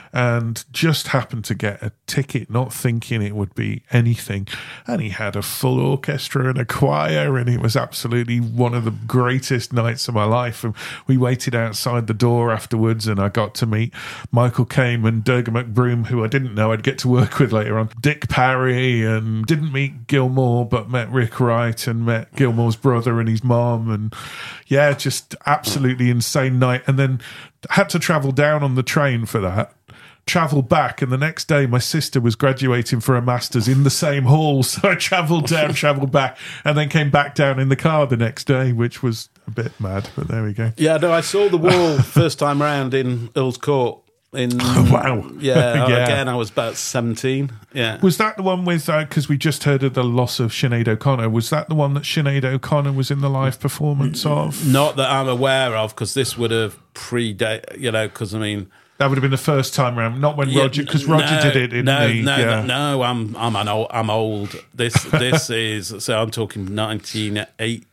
And just happened to get a ticket, not thinking it would be anything. And he had a full orchestra and a choir, and it was absolutely one of the greatest nights of my life. And we waited outside the door afterwards, and I got to meet Michael Caine and Durga McBroom, who I didn't know I'd get to work with later on. Dick Parry, and didn't meet Gilmour, but met Rick Wright and met Gilmour's brother and his mom. And yeah, just absolutely insane night. And then had to travel down on the train for that. Travel back, and the next day my sister was graduating for a master's in the same hall, so I travelled down, travelled back, and then came back down in the car the next day, which was a bit mad, but there we go. Yeah, no, I saw The Wall first time round in Earl's Court. In Wow. Yeah, Yeah. again, I was about seventeen. Yeah. Was that the one with, because we just heard of the loss of Sinead O'Connor, was that the one that Sinead O'Connor was in the live performance of? Not that I'm aware of, because this would have predate, you know, because I mean, That would have been the first time round, not when yeah, Roger, because Roger no, did it, didn't no, he? No, yeah. no, I'm I'm an old, I'm old. This this is so I'm talking nineteen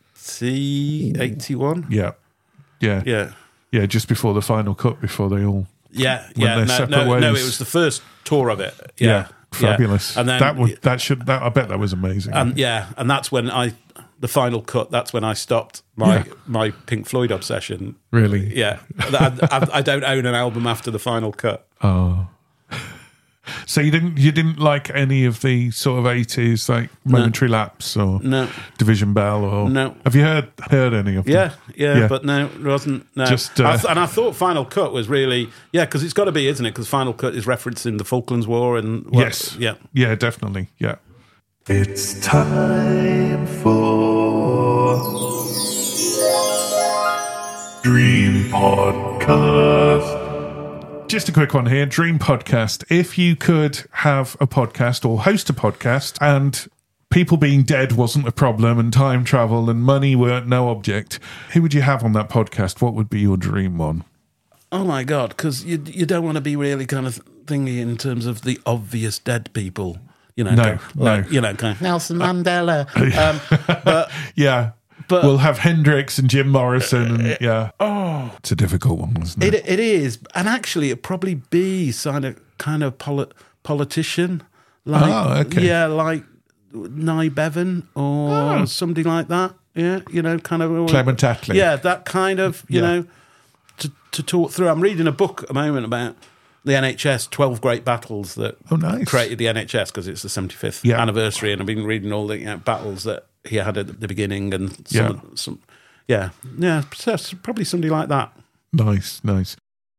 eighty, eighty-one. Yeah. Yeah. Yeah. Yeah, just before the final cut, before they all Yeah, went yeah, their no, separate no, ways. no, it was the first tour of it. Yeah, Yeah, fabulous. Yeah. And then that would that should that I bet that was amazing. and yeah, and that's when I the final cut. That's when I stopped my Yeah. my Pink Floyd obsession. Really? Yeah, I, I, I don't own an album after the final cut. Oh. So you didn't you didn't like any of the sort of eighties like Momentary Lapse or No. Division Bell or No. Have you heard heard any of them? Yeah, yeah, Yeah. but no, it wasn't. No, Just, uh, I th- and I thought Final Cut was really yeah, because it's got to be, isn't it? Because Final Cut is referencing the Falklands War and what- Yes. yeah. Yeah, definitely. Yeah. It's time for Dream Podcast. Just a quick one here, Dream Podcast. If you could have a podcast or host a podcast and people being dead wasn't a problem and time travel and money were no object, who would you have on that podcast? What would be your dream one? Oh my God, because you you don't want to be really kind of thingy in terms of the obvious dead people. You know, No, kind of, like, no. you know, kind of Nelson Mandela. Um, but Yeah. But- we'll have Hendrix and Jim Morrison and yeah. Oh, it's a difficult one, isn't it? it it is, and actually, it'd probably be kind of kind of poli- politician, like Oh, okay. yeah, like Nye Bevan or Oh. somebody like that. Yeah, you know, kind of Clement Attlee. Yeah, that kind of you Yeah. know to to talk through. I'm reading a book at the moment about the N H S, twelve great battles that Oh, nice. created the N H S because it's the seventy-fifth Yeah. anniversary, and I've been reading all the you know, battles that he had at the beginning and some, Yeah. of- some yeah, yeah, so it's probably somebody like that. Nice, nice.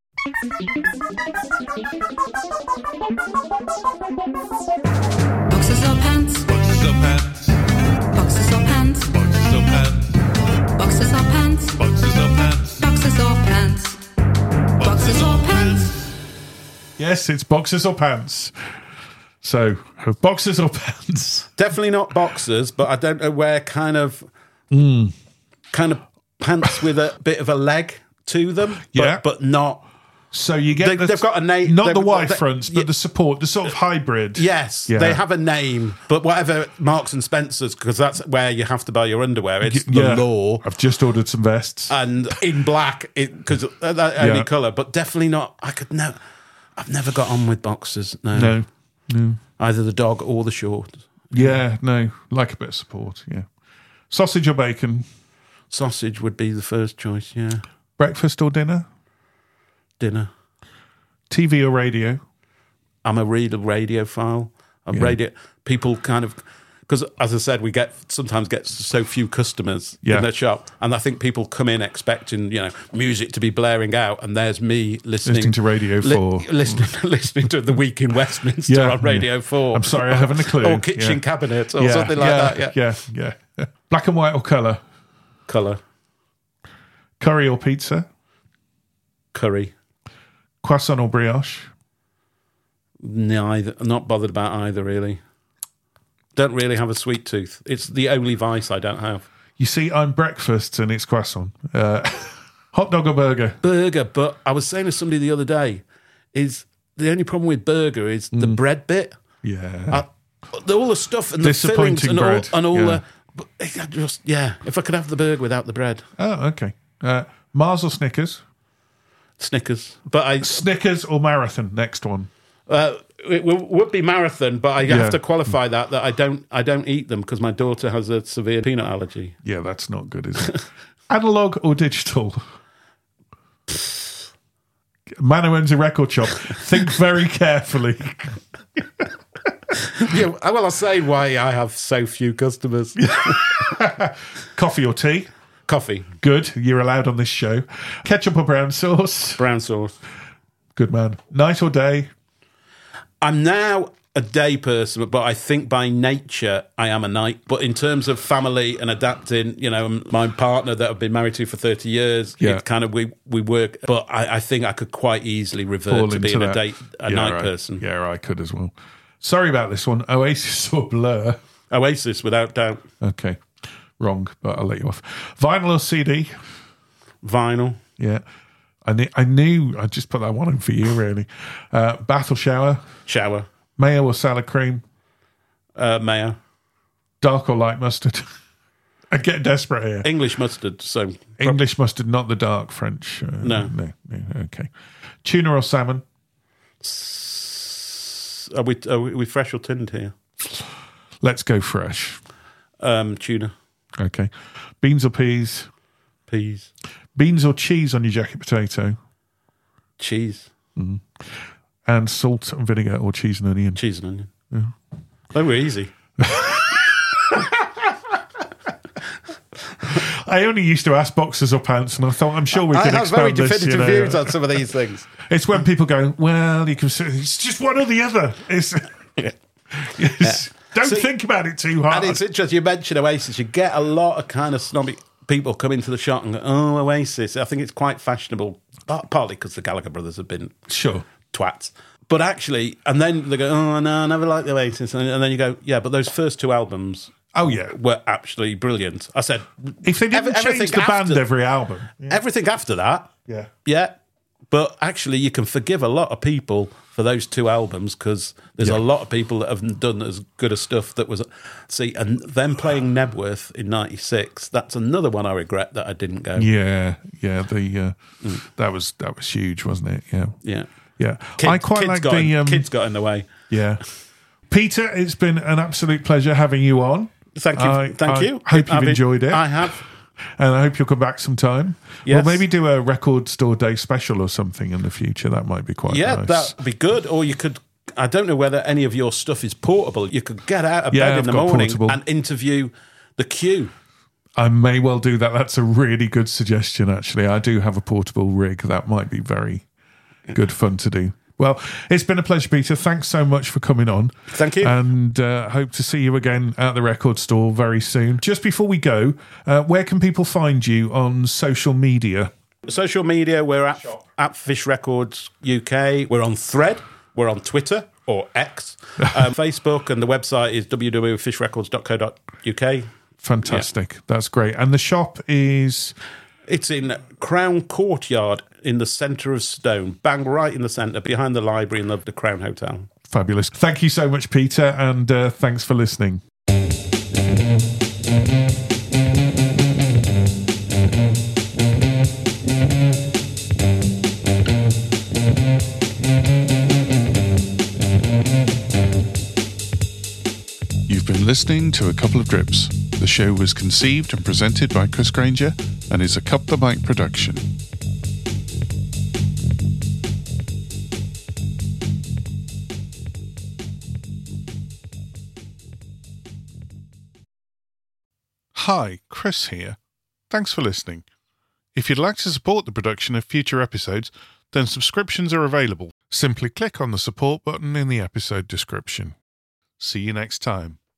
Boxes or pants? Boxes or pants. Boxes or pants? Boxes or pants. Boxes or pants? Boxes or pants. Boxes or pants? Boxes or pants? Yes, it's boxers or pants. So, boxers or pants? Definitely not boxers, but I don't know where kind of Hmm. kind of pants with a bit of a leg to them. But, Yeah. but not. So you get They- the, they've got a name- not the they've- wide they- fronts, but yeah. the support, the sort of hybrid. Yes, Yeah. they have a name, but whatever Marks and Spencers, because that's where you have to buy your underwear. It's the Yeah. law. I've just ordered some vests. And in black, because that only Yeah. colour, but definitely not. I could never. I've never got on with boxers. No, no, no. either the dog or the shorts. Yeah, no. Like a bit of support. Yeah. Sausage or bacon? Sausage would be the first choice. Yeah, Breakfast or dinner? dinner. T V or radio? I'm a real radiophile. I'm Yeah. radio. People kind of, because as I said, we get sometimes get so few customers Yeah. in the shop, and I think people come in expecting you know music to be blaring out, and there's me listening, Listening to Radio four. listening listening to the Week in Westminster Yeah, on Radio yeah. Four. I'm sorry, I haven't a clue. Or Kitchen Yeah. Cabinet or Yeah, something like yeah, that. Yeah, yeah, yeah, yeah. Black and white or colour? Colour, Curry or pizza? curry. Croissant or brioche? Neither. Not bothered about either really. Don't really have a sweet tooth. It's the only vice I don't have. You see, I'm breakfast and it's croissant. Uh, hot dog or burger? Burger, but I was saying to somebody the other day, is the only problem with burger is the bread bit. Yeah. Uh, the, all the stuff and the Disappointing fillings and bread, all, and all yeah. the. But I just yeah, if I could have the burger without the bread, Oh, okay. Uh, Mars or Snickers? Snickers. But I Snickers or marathon? Next one. uh, it w- would be marathon, but I Yeah. have to qualify that that I don't I don't eat them because my daughter has a severe peanut allergy. Yeah, that's not good, is it? Analog or digital? Man who owns a record shop. Think very carefully. Yeah, well, I'll say why I have so few customers. Coffee or tea? Coffee, Good. You're allowed on this show. Ketchup or brown sauce? brown sauce. Good man. Night or day? I'm now a day person, but I think by nature I am a night. But in terms of family and adapting, you know, my partner that I've been married to for thirty years, Yeah. it kind of we we work. But I, I think I could quite easily revert Fall to into being that. a day a Yeah, night right. person. Yeah, I could as well. Sorry about this one. Oasis or Blur? Oasis, without doubt. Okay. Wrong, but I'll let you off. Vinyl or C D? Vinyl, Yeah. I knew, I knew, I just put that one in for you, really. Uh, bath or shower? shower, Mayo or salad cream? uh, mayo, Dark or light mustard? I get desperate here. English mustard. So English mustard, not the dark French. Uh, No. no. No. Okay. Tuna or salmon? are we are we fresh or tinned here? Let's go fresh. Um, tuna, Okay. Beans or peas? peas, Beans or cheese on your jacket potato? cheese, And salt and vinegar or cheese and onion? cheese and onion. Yeah. They were easy. I only used to ask boxers or pants, and I thought, I'm sure we I can have very expand this. definitive You know. views on some of these things. It's when people go, well, you can say it's just one or the other. It's, it's- don't So- think about it too hard. And it's interesting, you mentioned Oasis. You get a lot of kind of snobby people come into the shop and go, oh, Oasis. I think it's quite fashionable, Par- partly because the Gallagher brothers have been Sure. twats. But actually, and then they go, oh, no, I never liked the Oasis. And, and then you go, yeah, but those first two albums oh yeah, were actually brilliant. I said, if they didn't every, change the band after, every album, yeah. everything after that, yeah, yeah. But actually, you can forgive a lot of people for those two albums because there's yeah. a lot of people that have done as good a stuff that was. See, and them playing Nebworth in ninety-six, that's another one I regret that I didn't go. Yeah, yeah, the uh, mm. that was that was huge, wasn't it? Yeah, yeah, yeah. Kids, I quite kids like got the in, um, kids got in the way. Yeah, Peter, it's been an absolute pleasure having you on. Thank you, I, thank I you. Hope you've I've enjoyed it. I have. And I hope you'll come back sometime. Yes. We'll maybe do a record store day special or something in the future. That might be quite yeah, nice. Yeah, that'd be good. Or you could, I don't know whether any of your stuff is portable. You could get out of yeah, bed I've in the got morning portable. and interview the queue. I may well do that. That's a really good suggestion, actually. I do have a portable rig. That might be very good fun to do. Well, it's been a pleasure, Peter. Thanks so much for coming on. Thank you. And uh, hope to see you again at the record store very soon. Just before we go, uh, where can people find you on social media? Social media, we're at, at Fish Records U K. We're on Thread. We're on Twitter or X. Um, Facebook, and the website is w w w dot fish records dot co dot u k. Fantastic. Yeah. That's great. And the shop is... It's in Crown Courtyard in the centre of Stone, bang right in the centre, behind the library and the, the Crown Hotel. Fabulous. Thank you so much, Peter, and uh, thanks for listening. You've been listening to A Couple of Drips. The show was conceived and presented by Chris Granger and is a Cup the Mic production. Hi, Chris here. Thanks for listening. If you'd like to support the production of future episodes, then subscriptions are available. Simply click on the support button in the episode description. See you next time.